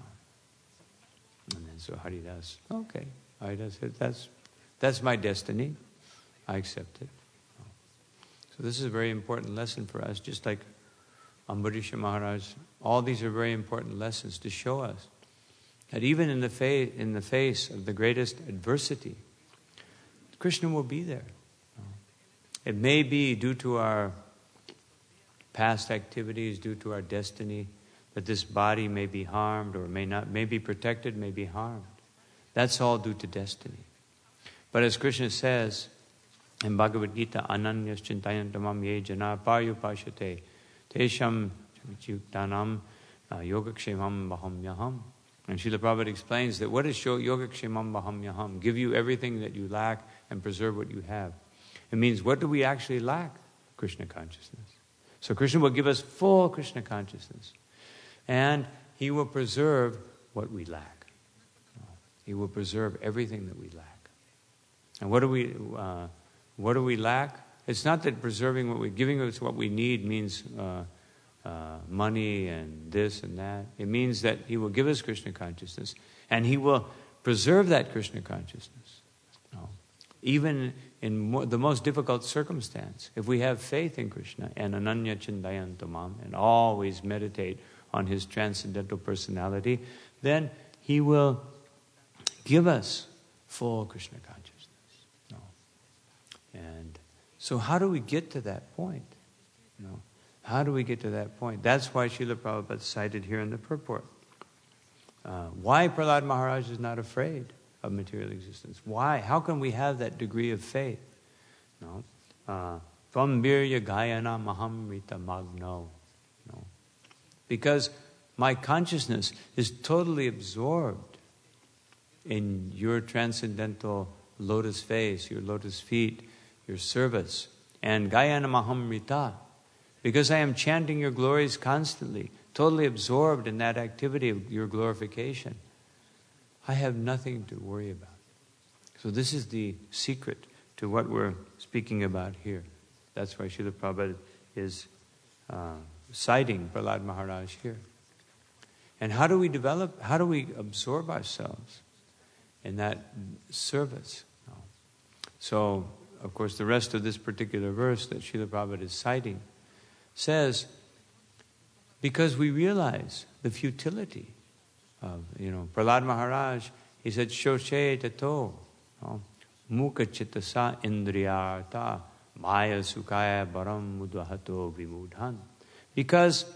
And then so Haridas, okay. Haridas said, that's, that's my destiny. I accept it. No. So this is a very important lesson for us, just like Ambarisha Maharaj. All these are very important lessons to show us that even in the, fa- in the face of the greatest adversity, Krishna will be there. It may be due to our past activities, due to our destiny, that this body may be harmed or may not, may be protected, may be harmed. That's all due to destiny. But as Krishna says in Bhagavad Gita, Ananyas Chintayantamam ye jana paryupashate tesham chayuktanam yogakshemam bahamyaham. And Srila Prabhupada explains that what is yogakshemam bahamyaham? Give you everything that you lack and preserve what you have. It means, what do we actually lack? Krishna consciousness. So Krishna will give us full Krishna consciousness. And He will preserve what we lack. He will preserve everything that we lack. And what do we uh, what do we lack? It's not that preserving what we're giving us what we need means uh, uh, money and this and that. It means that He will give us Krishna consciousness, and He will preserve that Krishna consciousness. No. Even in more, the most difficult circumstance, if we have faith in Krishna and Ananya Chintayantamam and always meditate on His transcendental personality, then He will give us full Krishna consciousness. No. And so how do we get to that point? No. How do we get to that point? That's why Srila Prabhupada cited here in the purport. Uh, why Prahlad Maharaj is not afraid of material existence. Why? How can we have that degree of faith? No. Uh, Tvam virya gayana mahamrita magno. No. Because my consciousness is totally absorbed in your transcendental lotus face, your lotus feet, your service. And gayana mahamrita. Because I am chanting your glories constantly, totally absorbed in that activity of your glorification, I have nothing to worry about. So this is the secret to what we're speaking about here. That's why Srila Prabhupada is uh, citing Prahlad Maharaj here. And how do we develop, how do we absorb ourselves in that service? No. So, of course, the rest of this particular verse that Srila Prabhupada is citing says, because we realize the futility of, you know, Prahlad Maharaj, he said, Shoshe tato, mukha chittasa indriyartha, maya sukaya baram mudvahato vimudhan. Because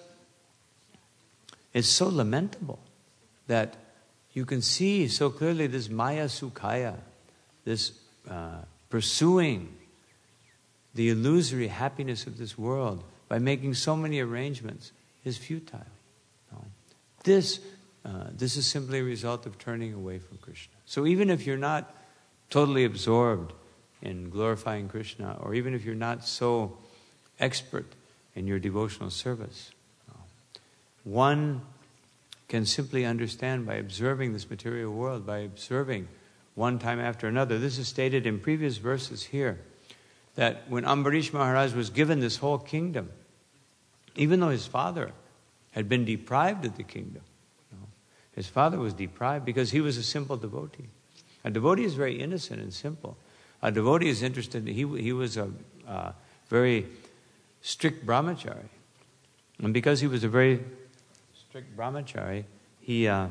it's so lamentable that you can see so clearly this maya sukhaya, this uh, pursuing the illusory happiness of this world by making so many arrangements is futile. No. This, uh, this is simply a result of turning away from Krishna. So even if you're not totally absorbed in glorifying Krishna, or even if you're not so expert in your devotional service, no, one can simply understand by observing this material world, by observing one time after another. This is stated in previous verses here, that when Ambarish Maharaj was given this whole kingdom, even though his father had been deprived of the kingdom, you know, his father was deprived because he was a simple devotee. A devotee is very innocent and simple. A devotee is interested, he, he was a uh, very strict brahmachari. And because he was a very strict brahmachari, he, uh,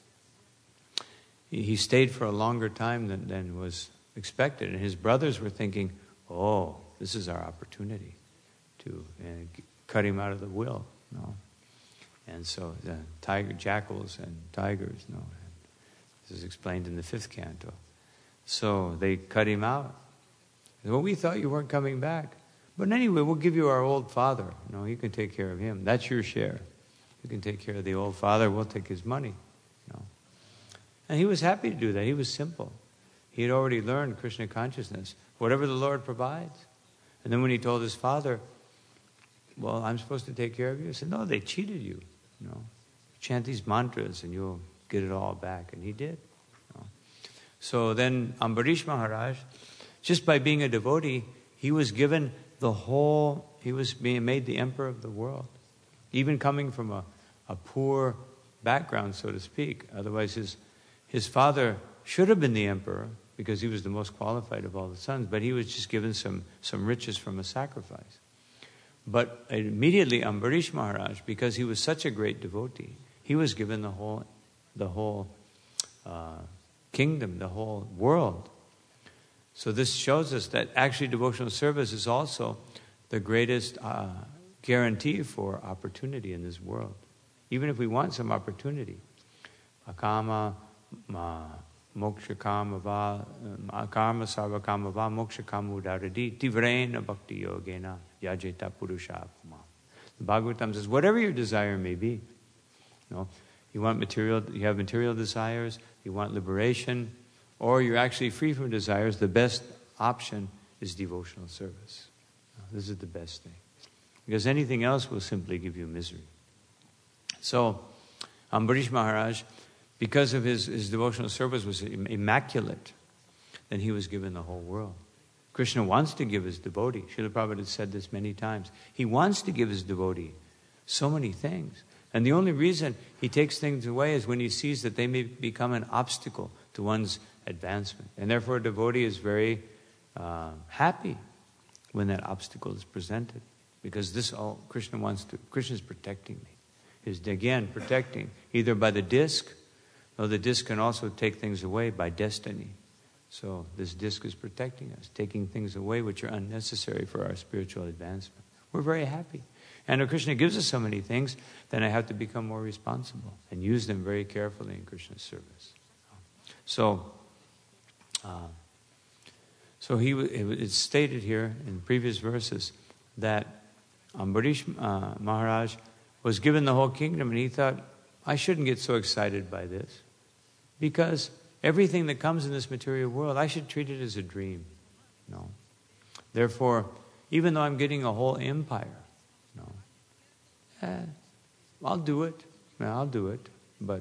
he, he stayed for a longer time than, than was expected. And his brothers were thinking, oh, this is our opportunity to uh, cut him out of the will. No. And so the tiger, jackals and tigers, no. This is explained in the fifth canto. So they cut him out. Well, we thought you weren't coming back. But anyway, we'll give you our old father. No, you can take care of him. That's your share. You can take care of the old father. We'll take his money. No. And he was happy to do that. He was simple. He had already learned Krishna consciousness. Whatever the Lord provides. And then when he told his father, well, I'm supposed to take care of you. He said, no, they cheated you. You know, chant these mantras and you'll get it all back. And he did. You know. So then Ambarish Maharaj, just by being a devotee, he was given the whole, he was being made the emperor of the world. Even coming from a, a poor background, so to speak. Otherwise his, his father should have been the emperor because he was the most qualified of all the sons, but he was just given some, some riches from a sacrifice. But immediately Ambarish Maharaj, because he was such a great devotee, he was given the whole, the whole uh, kingdom, the whole world. So this shows us that actually devotional service is also the greatest uh, guarantee for opportunity in this world. Even if we want some opportunity. Akama, ma, moksha kama va, akama sarva kama va, moksha kama udaradi, tivrena bhakti yogena, yajeta purusha apama. The Bhagavatam says, whatever your desire may be, you know, you want material, you have material desires, you want liberation, or you're actually free from desires, the best option is devotional service. This is the best thing. Because anything else will simply give you misery. So, Ambarish Maharaj, because of his, his devotional service was immaculate, then he was given the whole world. Krishna wants to give his devotee. Srila Prabhupada has said this many times. He wants to give his devotee so many things. And the only reason he takes things away is when he sees that they may become an obstacle to one's advancement. And therefore a devotee is very uh, happy when that obstacle is presented. Because this all, Krishna wants to, Krishna is protecting me. He's again protecting, either by the disc, or the disc can also take things away by destiny. So this disc is protecting us, taking things away which are unnecessary for our spiritual advancement. We're very happy. And if Krishna gives us so many things, then I have to become more responsible and use them very carefully in Krishna's service. So, uh, so he it's stated here in previous verses that Ambarish uh, Maharaj was given the whole kingdom, and he thought, I shouldn't get so excited by this, because everything that comes in this material world, I should treat it as a dream. No. Therefore, even though I'm getting a whole empire, no, eh, I'll do it. I'll do it, but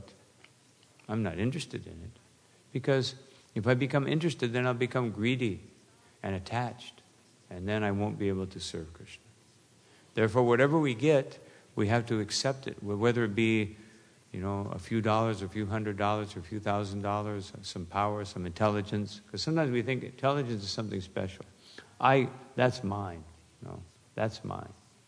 I'm not interested in it. Because if I become interested, then I'll become greedy and attached, and then I won't be able to serve Krishna. Therefore, whatever we get, we have to accept it, whether it be, you know, a few dollars, or a few hundred dollars, or a few thousand dollars, some power, some intelligence. Because sometimes we think intelligence is something special. I, that's mine. No, that's mine.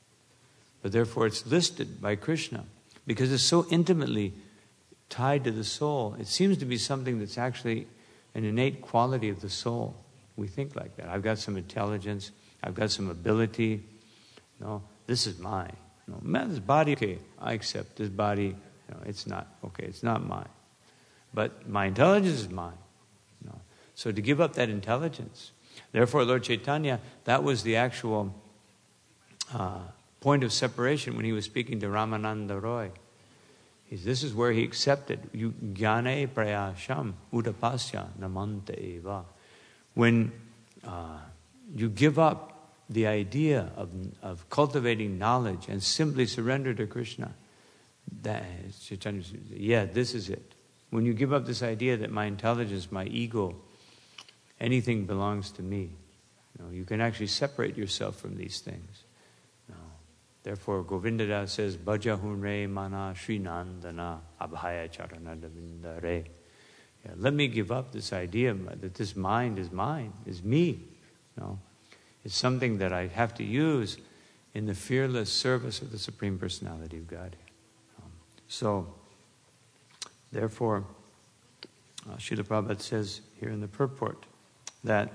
But therefore it's listed by Krishna because it's so intimately tied to the soul. It seems to be something that's actually an innate quality of the soul. We think like that. I've got some intelligence. I've got some ability. No, this is mine. No, man, this body, okay, I accept this body. You know, it's not, okay, it's not mine. But my intelligence is mine. No. So to give up that intelligence. Therefore, Lord Chaitanya, that was the actual uh, point of separation when he was speaking to Ramananda Roy. He's, this is where he accepted. You Jnane prayasham udapasya namanta eva. When uh, you give up the idea of, of cultivating knowledge and simply surrender to Krishna, that, yeah, this is it. When you give up this idea that my intelligence, my ego, anything belongs to me, you know, you can actually separate yourself from these things. No. Therefore, Govindadas says, Bhaja hunre mana Srinandana abhaya charanadavindare. Yeah, let me give up this idea that this mind is mine, is me. No. It's something that I have to use in the fearless service of the Supreme Personality of Godhead. Um, so, therefore, uh, Srila Prabhupada says here in the purport that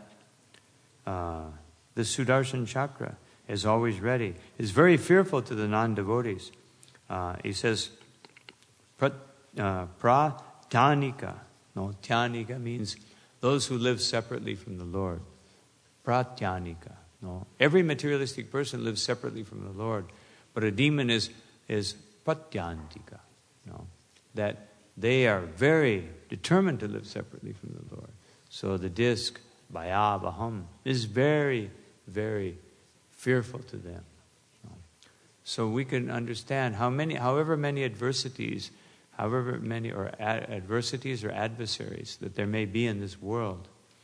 uh, the Sudarshan Chakra is always ready, is very fearful to the non-devotees. Uh, he says, pra, uh, Pratyanika. No, Tyanika means those who live separately from the Lord. Pratyanika. No, every materialistic person lives separately from the Lord, but a demon is is pratyantika. No, that they are very determined to live separately from the Lord. So the disc, Bhayavaham, is very, very fearful to them. No. So we can understand how many, however many adversities, however many or ad- adversities or adversaries that there may be in this world,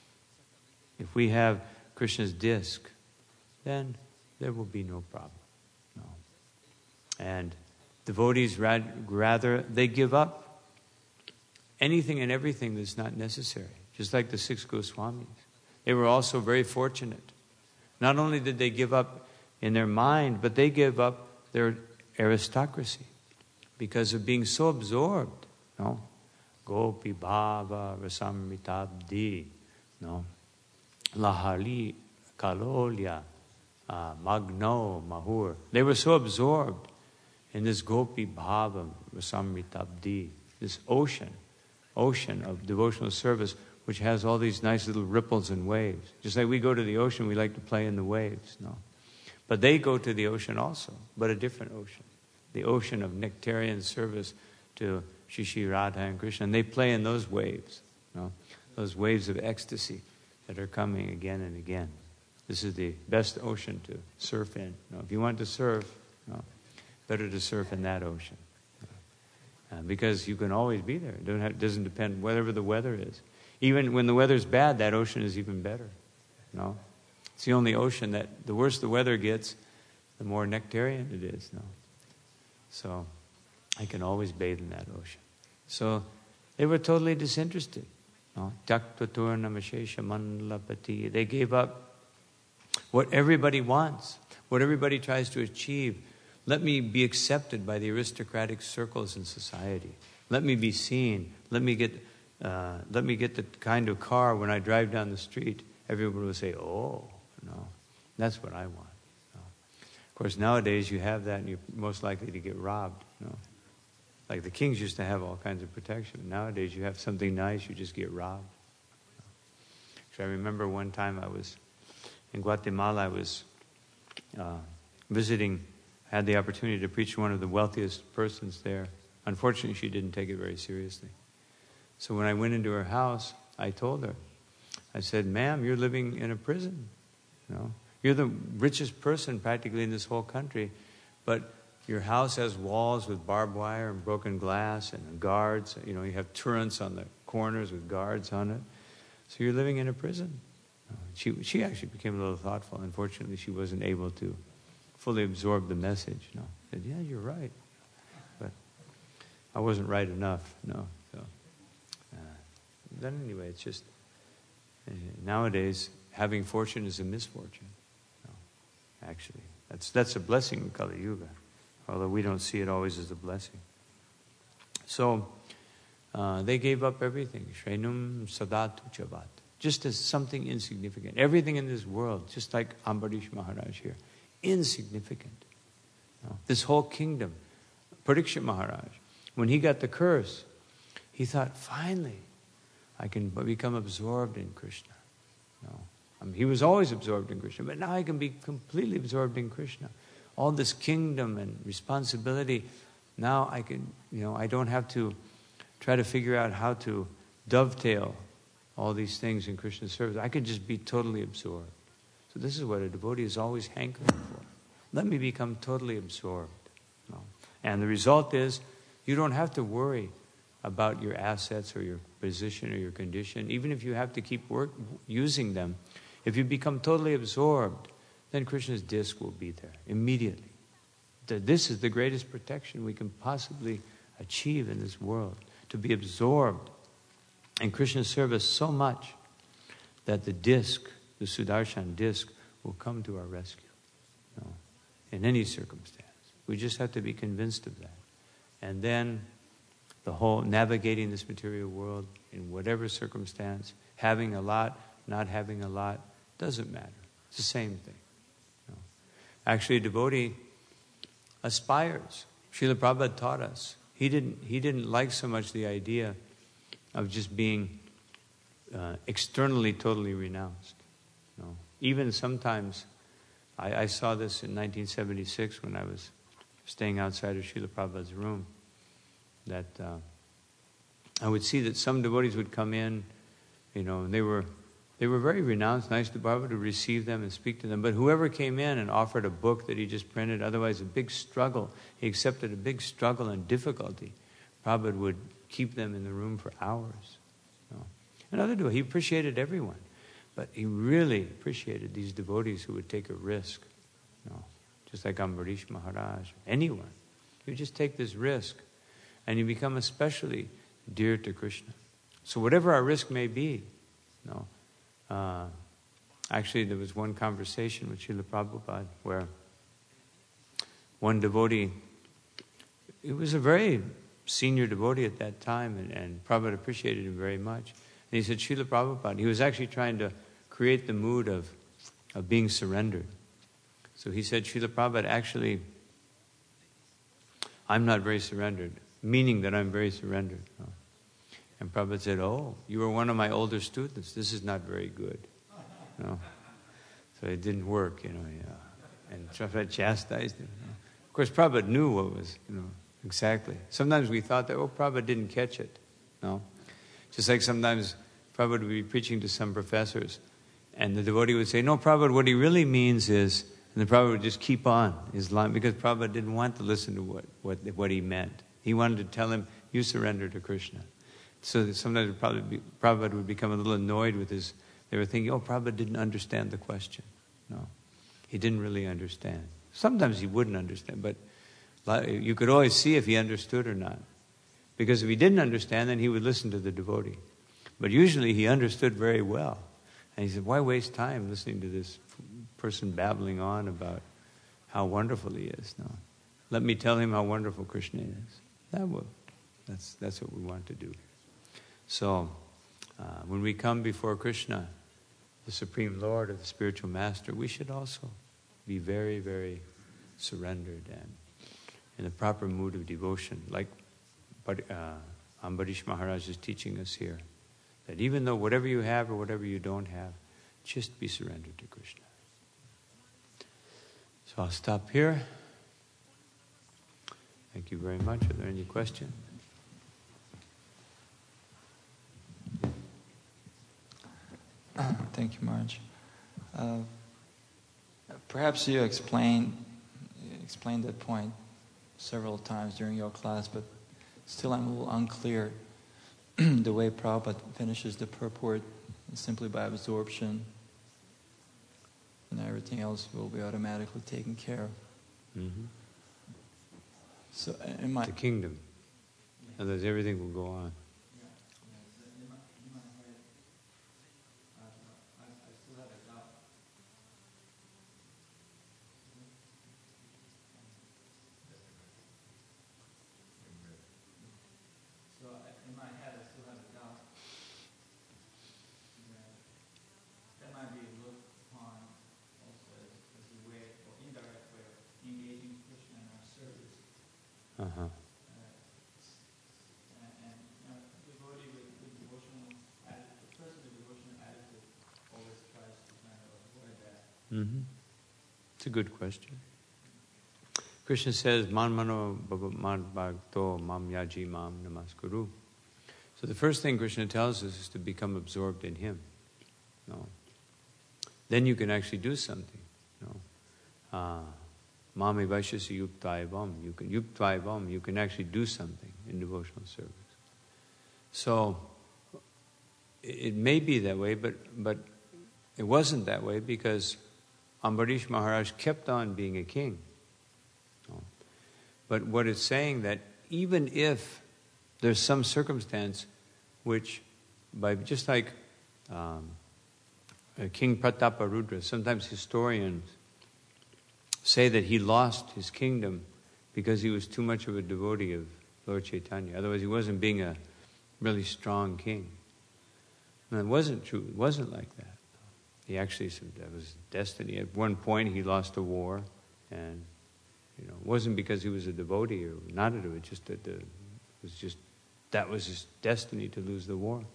if we have Krishna's disc, then there will be no problem. No. And devotees rad- rather, they give up anything and everything that's not necessary. Just like the six Goswamis. They were also very fortunate. Not only did they give up in their mind, but they gave up their aristocracy because of being so absorbed, no, Gopi Bhava Rasamritabdi, no? Lahali Kalolya, uh, Magno Mahur. They were so absorbed in this Gopi Bhava Rasamritabdi, this ocean, ocean of devotional service, which has all these nice little ripples and waves. Just like we go to the ocean, we like to play in the waves, no? But they go to the ocean also, but a different ocean. The ocean of nectarian service to Shri Shri Radha and Krishna. And they play in those waves, no? Those waves of ecstasy that are coming again and again. This is the best ocean to surf in. No? If you want to surf, no, better to surf in that ocean. Uh, because you can always be there. It don't have, doesn't depend whatever the weather is. Even when the weather's bad, that ocean is even better. No? It's the only ocean that the worse the weather gets, the more nectarian it is. No? So I can always bathe in that ocean. So they were totally disinterested. No? They gave up what everybody wants, what everybody tries to achieve. Let me be accepted by the aristocratic circles in society. Let me be seen. Let me get, uh, let me get the kind of car when I drive down the street. Everyone will say, "Oh, no, that's what I want." No. Of course, nowadays you have that, and you're most likely to get robbed. No. Like the kings used to have all kinds of protection. Nowadays, you have something nice, you just get robbed. So I remember one time I was in Guatemala. I was uh, visiting. I had the opportunity to preach to one of the wealthiest persons there. Unfortunately, she didn't take it very seriously. So when I went into her house, I told her, I said, "Ma'am, you're living in a prison. You know, you're the richest person practically in this whole country, but your house has walls with barbed wire and broken glass and guards. You know, you have turrets on the corners with guards on it. So you're living in a prison." She she actually became a little thoughtful. Unfortunately, she wasn't able to fully absorb the message. No, I said, "Yeah, you're right," but I wasn't right enough. No, so uh, then anyway, it's just uh, nowadays having fortune is a misfortune. No, actually, that's that's a blessing in Kali Yuga, although we don't see it always as a blessing. So uh, they gave up everything. Shrenum sadatu chavat. Just as something insignificant. Everything in this world, just like Ambarish Maharaj here, insignificant. You know, this whole kingdom, Parikshit Maharaj, when he got the curse, he thought, finally, I can become absorbed in Krishna. You know, I mean, he was always absorbed in Krishna, but now I can be completely absorbed in Krishna. All this kingdom and responsibility, now I can, you know, I don't have to try to figure out how to dovetail all these things in Krishna's service. I could just be totally absorbed. So this is what a devotee is always hankering for. Let me become totally absorbed. No. And the result is, you don't have to worry about your assets or your position or your condition. Even if you have to keep work, using them, if you become totally absorbed, then Krishna's disc will be there immediately. This is the greatest protection we can possibly achieve in this world. To be absorbed in Krishna's service so much that the disc, the Sudarshan disc, will come to our rescue. No, in any circumstance. We just have to be convinced of that. And then the whole navigating this material world in whatever circumstance, having a lot, not having a lot, doesn't matter. It's the same thing. No. Actually, a devotee aspires. Srila Prabhupada taught us. He didn't, he didn't like so much the idea of just being uh, externally totally renounced. No. Even sometimes, I, I saw this in nineteen seventy-six when I was staying outside of Srila Prabhupada's room, that uh, I would see that some devotees would come in, you know, and they were they were very renounced, nice to Prabhupada to receive them and speak to them. But whoever came in and offered a book that he just printed, otherwise a big struggle, he accepted a big struggle and difficulty, Prabhupada would keep them in the room for hours. You know. Another devotee, he appreciated everyone, but he really appreciated these devotees who would take a risk. You know, just like Ambarish Maharaj, anyone. You just take this risk, and you become especially dear to Krishna. So whatever our risk may be, you know, uh, actually there was one conversation with Srila Prabhupada where one devotee, it was a very senior devotee at that time, and, and Prabhupada appreciated him very much. And he said, Srila Prabhupada, he was actually trying to create the mood of, of being surrendered. So he said, Srila Prabhupada, actually, I'm not very surrendered, meaning that I'm very surrendered. No. And Prabhupada said, oh, you were one of my older students. This is not very good. No. So it didn't work, you know. Yeah. And Prabhupada chastised him. You know. Of course, Prabhupada knew what was, you know, exactly. Sometimes we thought that, oh, Prabhupada didn't catch it. No. Just like sometimes Prabhupada would be preaching to some professors, and the devotee would say, no, Prabhupada, what he really means is, and the Prabhupada would just keep on his line, because Prabhupada didn't want to listen to what, what, what he meant. He wanted to tell him, you surrender to Krishna. So that sometimes probably be, Prabhupada would become a little annoyed with his, they were thinking, oh, Prabhupada didn't understand the question. No, he didn't really understand. Sometimes he wouldn't understand, but you could always see if he understood or not. Because if he didn't understand, then he would listen to the devotee. But usually he understood very well. And he said, why waste time listening to this person babbling on about how wonderful he is? No, let me tell him how wonderful Krishna is. That will, that's, that's what we want to do. So, uh, when we come before Krishna, the Supreme Lord or the Spiritual Master, we should also be very, very surrendered and in a proper mood of devotion. Like uh, Ambarish Maharaj is teaching us here, that even though whatever you have or whatever you don't have, just be surrendered to Krishna. So I'll stop here. Thank you very much. Are there any questions? Thank you, Maharaj. Uh, perhaps you explained explained that point several times during your class, but still I'm a little unclear the way Prabhupada finishes the purport simply by absorption, and everything else will be automatically taken care of. Mm-hmm. So, am I... The kingdom. Otherwise, everything will go on. Uh-huh. Uh, and, and you know, devotee with, with devotional attitude, the person with devotional attitude always tries to kind of avoid that. Mm-hmm. It's a good question. Krishna says, Man mano man bhakto mam yaji mam namaskuru. So the first thing Krishna tells us is to become absorbed in Him. No. Then you can actually do something. No. Uh, Mami Vaishyasi Yuktvaivam. You can Yuktvaivam, you can actually do something in devotional service. So it may be that way, but but it wasn't that way because Ambarish Maharaj kept on being a king. No. But what it's saying that even if there's some circumstance which, by just like um, King Prataparudra, sometimes historians say that he lost his kingdom because he was too much of a devotee of Lord Chaitanya. Otherwise, he wasn't being a really strong king. And it wasn't true. It wasn't like that. He actually said that was destiny. At one point, he lost a war, and you know, it wasn't because he was a devotee or not a devotee. Just that the, it was just that was his destiny to lose the war.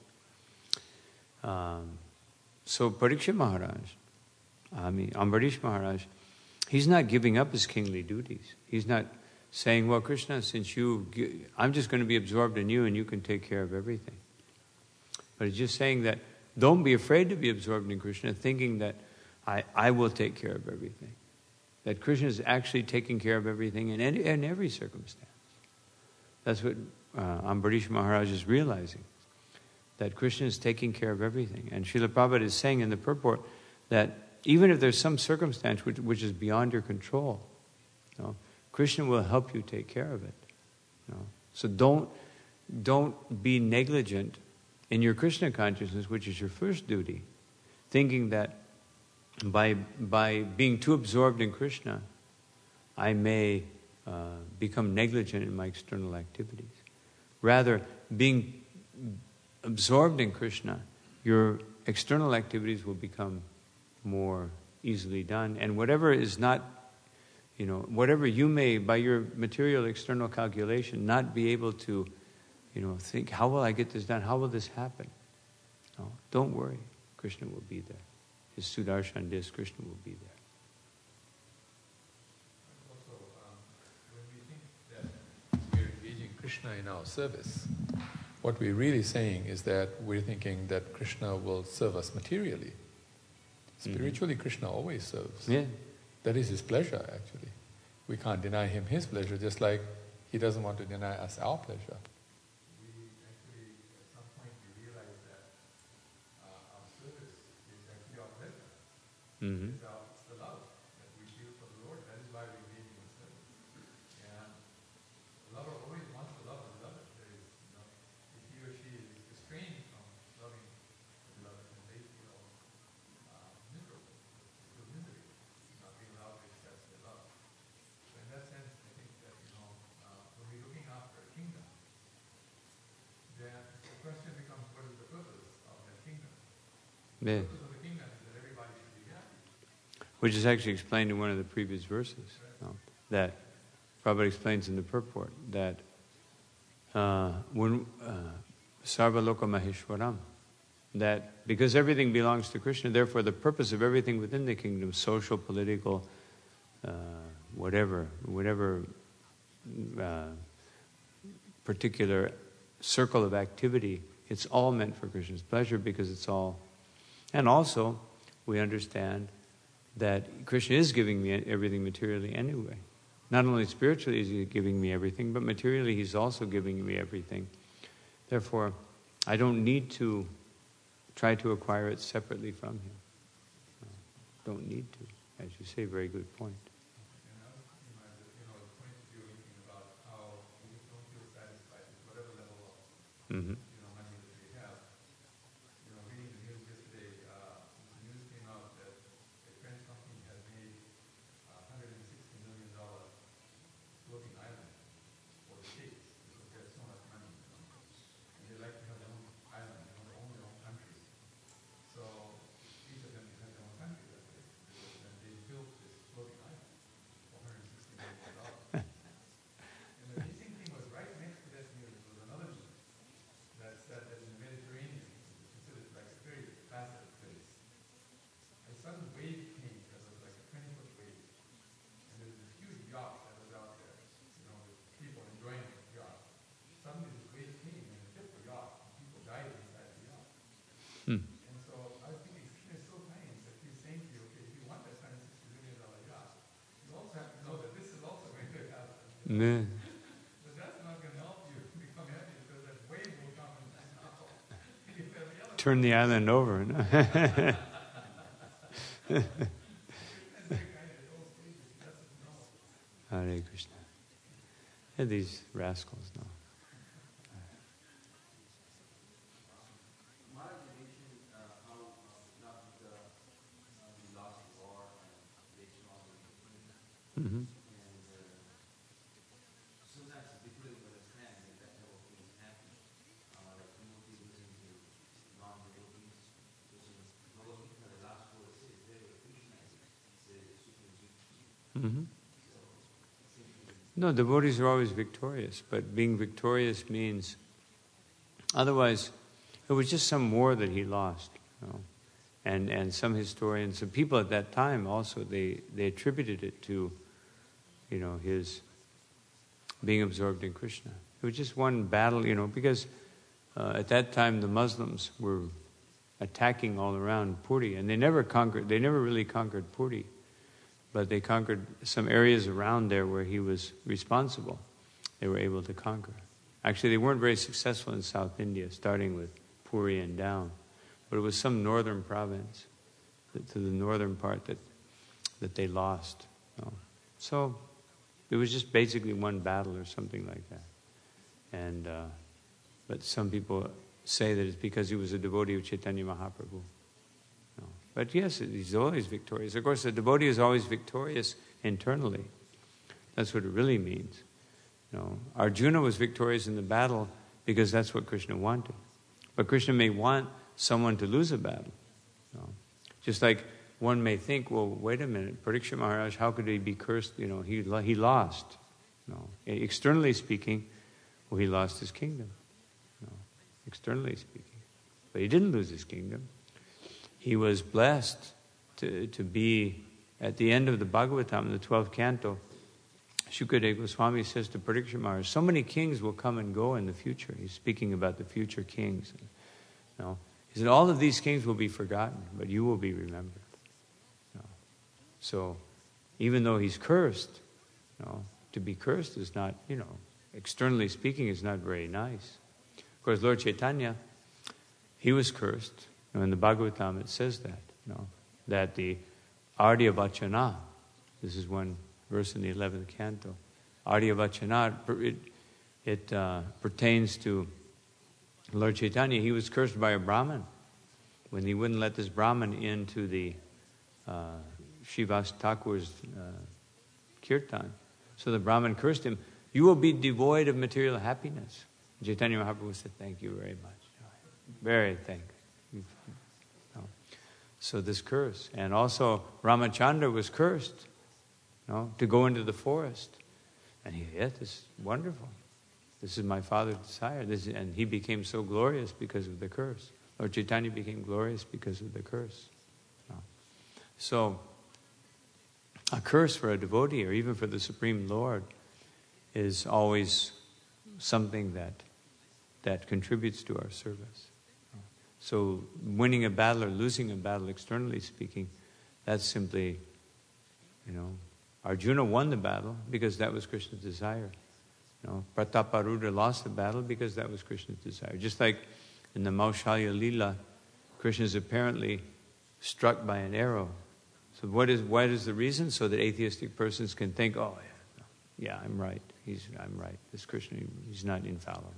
Um, so Parikshit Maharaj, I mean Ambarish Maharaj, he's not giving up his kingly duties. He's not saying, well, Krishna, since you, I'm just going to be absorbed in you and you can take care of everything. But he's just saying that don't be afraid to be absorbed in Krishna, thinking that I, I will take care of everything. That Krishna is actually taking care of everything in, any, in every circumstance. That's what uh, Ambarish Maharaj is realizing, that Krishna is taking care of everything. And Srila Prabhupada is saying in the purport that even if there's some circumstance which, which is beyond your control, you know, Krishna will help you take care of it. You know. So don't don't be negligent in your Krishna consciousness, which is your first duty, thinking that by by being too absorbed in Krishna, I may uh, become negligent in my external activities. Rather, being absorbed in Krishna, your external activities will become more easily done. And whatever is not, you know, whatever you may, by your material external calculation, not be able to, you know, think, how will I get this done? How will this happen? No, don't worry. Krishna will be there. His Sudarshan disc, Krishna will be there. Also, um, when we think that we're engaging Krishna in our service, what we're really saying is that we're thinking that Krishna will serve us materially. Spiritually, mm-hmm. Krishna always serves. Yeah. That is his pleasure, actually. We can't deny him his pleasure, just like he doesn't want to deny us our pleasure. We actually, at some point, we realize that uh, our service is actually our pleasure. Mm-hmm. It's, our, it's the love that we feel for the Lord. That is why we're engaging in service. And the lover always wants to love the beloved. There is, you know, if he or she is restrained from loving the beloved, then they feel uh, miserable. They feel misery, not being allowed to express their love. So in that sense, I think that, you know, uh, when we're looking after a kingdom, then the question becomes, what is the purpose of that kingdom? Yeah. The purpose of the kingdom is that everybody should be happy. Which is actually explained in one of the previous verses. You know, that Prabhupada explains in the purport that uh, when uh, Sarva Loka Maheshwaram, that because everything belongs to Krishna, therefore the purpose of everything within the kingdom, social, political, uh, whatever, whatever uh, particular circle of activity, it's all meant for Krishna's pleasure because it's all. And also, we understand that Krishna is giving me everything materially anyway. Not only spiritually is he giving me everything, but materially he's also giving me everything. Therefore, I don't need to try to acquire it separately from him. No, don't need to. As you say, very good point. And I was thinking about the, you know, the point that you were making about how we just don't feel satisfied with whatever level of Mm-hmm. you know, money that we have. You know, reading the news yesterday, uh, the news came out that a French company has made a one hundred sixty million dollars floating island for the States because they have so much money. And they like to have their own island, you know, they own their own country. So each of them has their own country that way. And they built this floating island for one hundred sixty million dollars. And the amazing thing was right next to that news was another news that said that in the Mediterranean, which is considered like a very placid place, a sudden wave came that was like a twenty-foot wave. And there was this huge yacht that was out there, you know, with people enjoying the yacht. Suddenly this wave came and it hit the yacht, and people died inside the yacht. Hmm. And so I was thinking, Krishna is so kind that he's saying to you, okay, if you want that one hundred sixty million dollars yacht, you also have to know that this is also going to happen. Yeah. But that's not going to help you become happy because that wave will come and you have the other Turn the island over. No? Hare Krishna. Yeah, these rascals, no. Mm-hmm. Mm-hmm. No, devotees are always victorious, but being victorious means, otherwise, it was just some war that he lost, you know. And and some historians, some people at that time also, they, they attributed it to, you know, his being absorbed in Krishna. It was just one battle, you know, because uh, at that time the Muslims were attacking all around Puri, and they never conquered, they never really conquered Puri, but they conquered some areas around there where he was responsible. They were able to conquer. Actually, they weren't very successful in South India, starting with Puri and down. But it was some northern province, to the northern part, that that they lost. You know. So it was just basically one battle or something like that. And uh, but some people say that it's because he was a devotee of Chaitanya Mahaprabhu. You know. But yes, he's always victorious. Of course, the devotee is always victorious internally. That's what it really means. You know, Arjuna was victorious in the battle because that's what Krishna wanted. But Krishna may want someone to lose a battle. You know? Just like one may think, well, wait a minute, Parikshit Maharaj, how could he be cursed? You know, he he lost. You know? Externally speaking, well, he lost his kingdom. You know? Externally speaking. But he didn't lose his kingdom. He was blessed to, to be at the end of the Bhagavatam, in the twelfth canto. Shukadeva Goswami says to Parikshit Maharaj, so many kings will come and go in the future. He's speaking about the future kings. You know, he said, all of these kings will be forgotten, but you will be remembered. You know, so, even though he's cursed, you know, to be cursed is not, you know, externally speaking, is not very nice. Of course, Lord Chaitanya, he was cursed. You know, in the Bhagavatam it says that, you know, that the Arya Vachana, this is one verse in the eleventh canto, Arya Vachana, it, it uh, pertains to Lord Chaitanya. He was cursed by a Brahmin when he wouldn't let this Brahmin into the uh, Srivas Thakur's uh, kirtan. So the Brahmin cursed him, you will be devoid of material happiness. Chaitanya Mahaprabhu said, thank you very much. Very thank you. No. So this curse. And also Ramachandra was cursed, you know, to go into the forest. And he said, this is wonderful. This is my father's desire. This is, and he became so glorious because of the curse. Lord Chaitanya became glorious because of the curse. No. So a curse for a devotee, or even for the Supreme Lord, is always something that that contributes to our service. So winning a battle or losing a battle, externally speaking, that's simply, you know, Arjuna won the battle because that was Krishna's desire. You know, Prataparudra lost the battle because that was Krishna's desire. Just like in the Maushalya Leela, Krishna is apparently struck by an arrow. So what is what is the reason? So that atheistic persons can think, oh yeah, yeah, I'm right. He's I'm right. This Krishna, he's not infallible.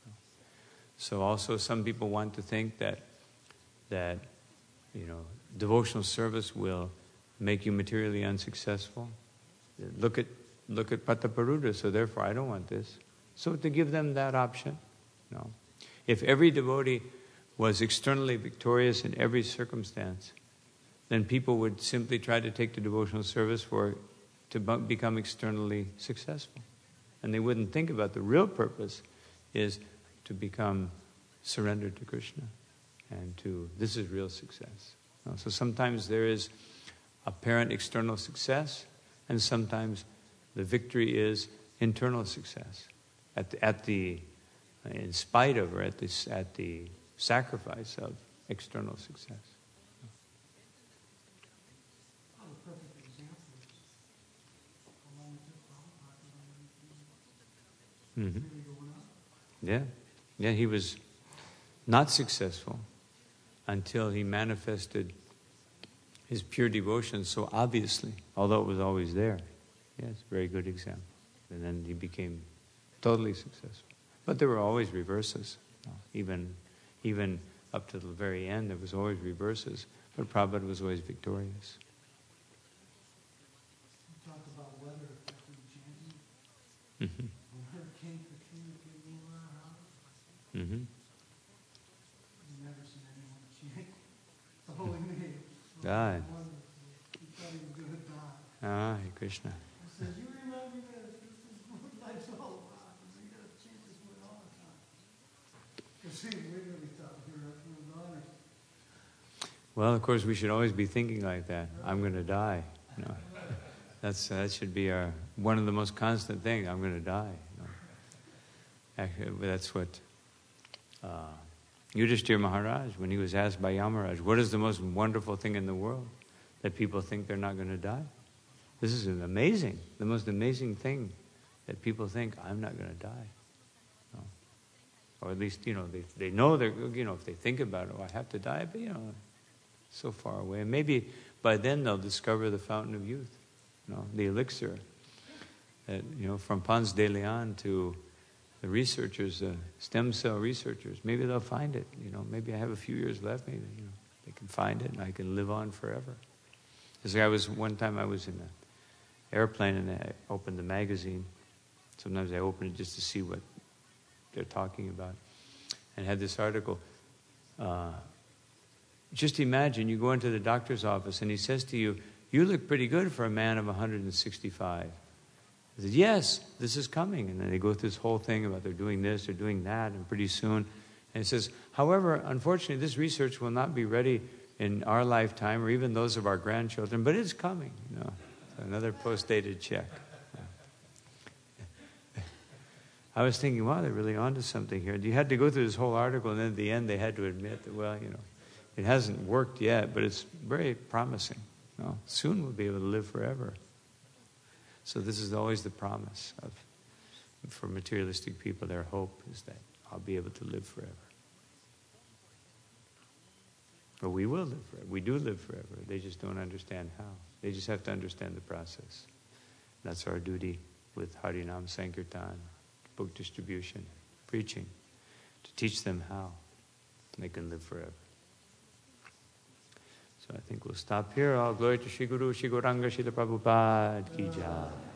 So also some people want to think that that you know devotional service will make you materially unsuccessful. Look at look at Prataparudra, so therefore I don't want this. So to give them that option, no. If every devotee was externally victorious in every circumstance, then people would simply try to take the devotional service for to become externally successful. And they wouldn't think about the real purpose is to become surrendered to Krishna. And to, this is real success. So sometimes there is apparent external success, and sometimes the victory is internal success. At the, at the in spite of, or at the, at the sacrifice of external success. Mm-hmm. Yeah, yeah. He was not successful until he manifested his pure devotion so obviously, although it was always there. Yes, very good example. And then he became totally successful. But there were always reverses. Even, even up to the very end, there was always reverses. But Prabhupada was always victorious. You talked about weather affecting chanting. Mm-hmm. When Hurricane Katrina came over our house, Mm-hmm. I've never seen anyone chant the holy name. Died. He thought he was going to die. Ah, Hare Krishna. I said, you remind me that this is what life's all about. You got to chant this way all the time. Because see, we really thought we were we were honest. Well, of course, we should always be thinking like that. I'm going to die. You know, that's that should be our one of the most constant things. I'm going to die. You know. Actually, that's what uh, Yudhishthira Maharaj, when he was asked by Yamaraj, what is the most wonderful thing in the world that people think they're not going to die? This is an amazing, the most amazing thing that people think I'm not going to die. No. Or at least, you know, they they know they're, you know, if they think about it, oh, I have to die, but you know, so far away. And maybe by then they'll discover the fountain of youth, you know, the elixir. That, you know, from Pons de Leon to the researchers, uh, stem cell researchers, maybe they'll find it. You know, maybe I have a few years left. Maybe you know they can find it, and I can live on forever. Because I was one time I was in an airplane and I opened the magazine. Sometimes I open it just to see what they're talking about, and had this article. Uh, just imagine you go into the doctor's office and he says to you, "You look pretty good for a man of one hundred sixty-five." I said, "Yes, this is coming." And then they go through this whole thing about they're doing this, they're doing that, and pretty soon. And it says, "However, unfortunately, this research will not be ready in our lifetime or even those of our grandchildren, but it's coming." You know, so another post-dated check. I was thinking, wow, they're really onto something here. You had to go through this whole article, and then at the end they had to admit that, well, you know, it hasn't worked yet, but it's very promising. You know, soon we'll be able to live forever. So this is always the promise of, for materialistic people, their hope is that I'll be able to live forever. But we will live forever. We do live forever. They just don't understand how. They just have to understand the process. That's our duty with Harinam Sankirtan, book distribution, preaching, to teach them how they can live forever. So I think we'll stop here. All glory to Shri Guru, Shri Gauranga, Srila Prabhupada ki jai.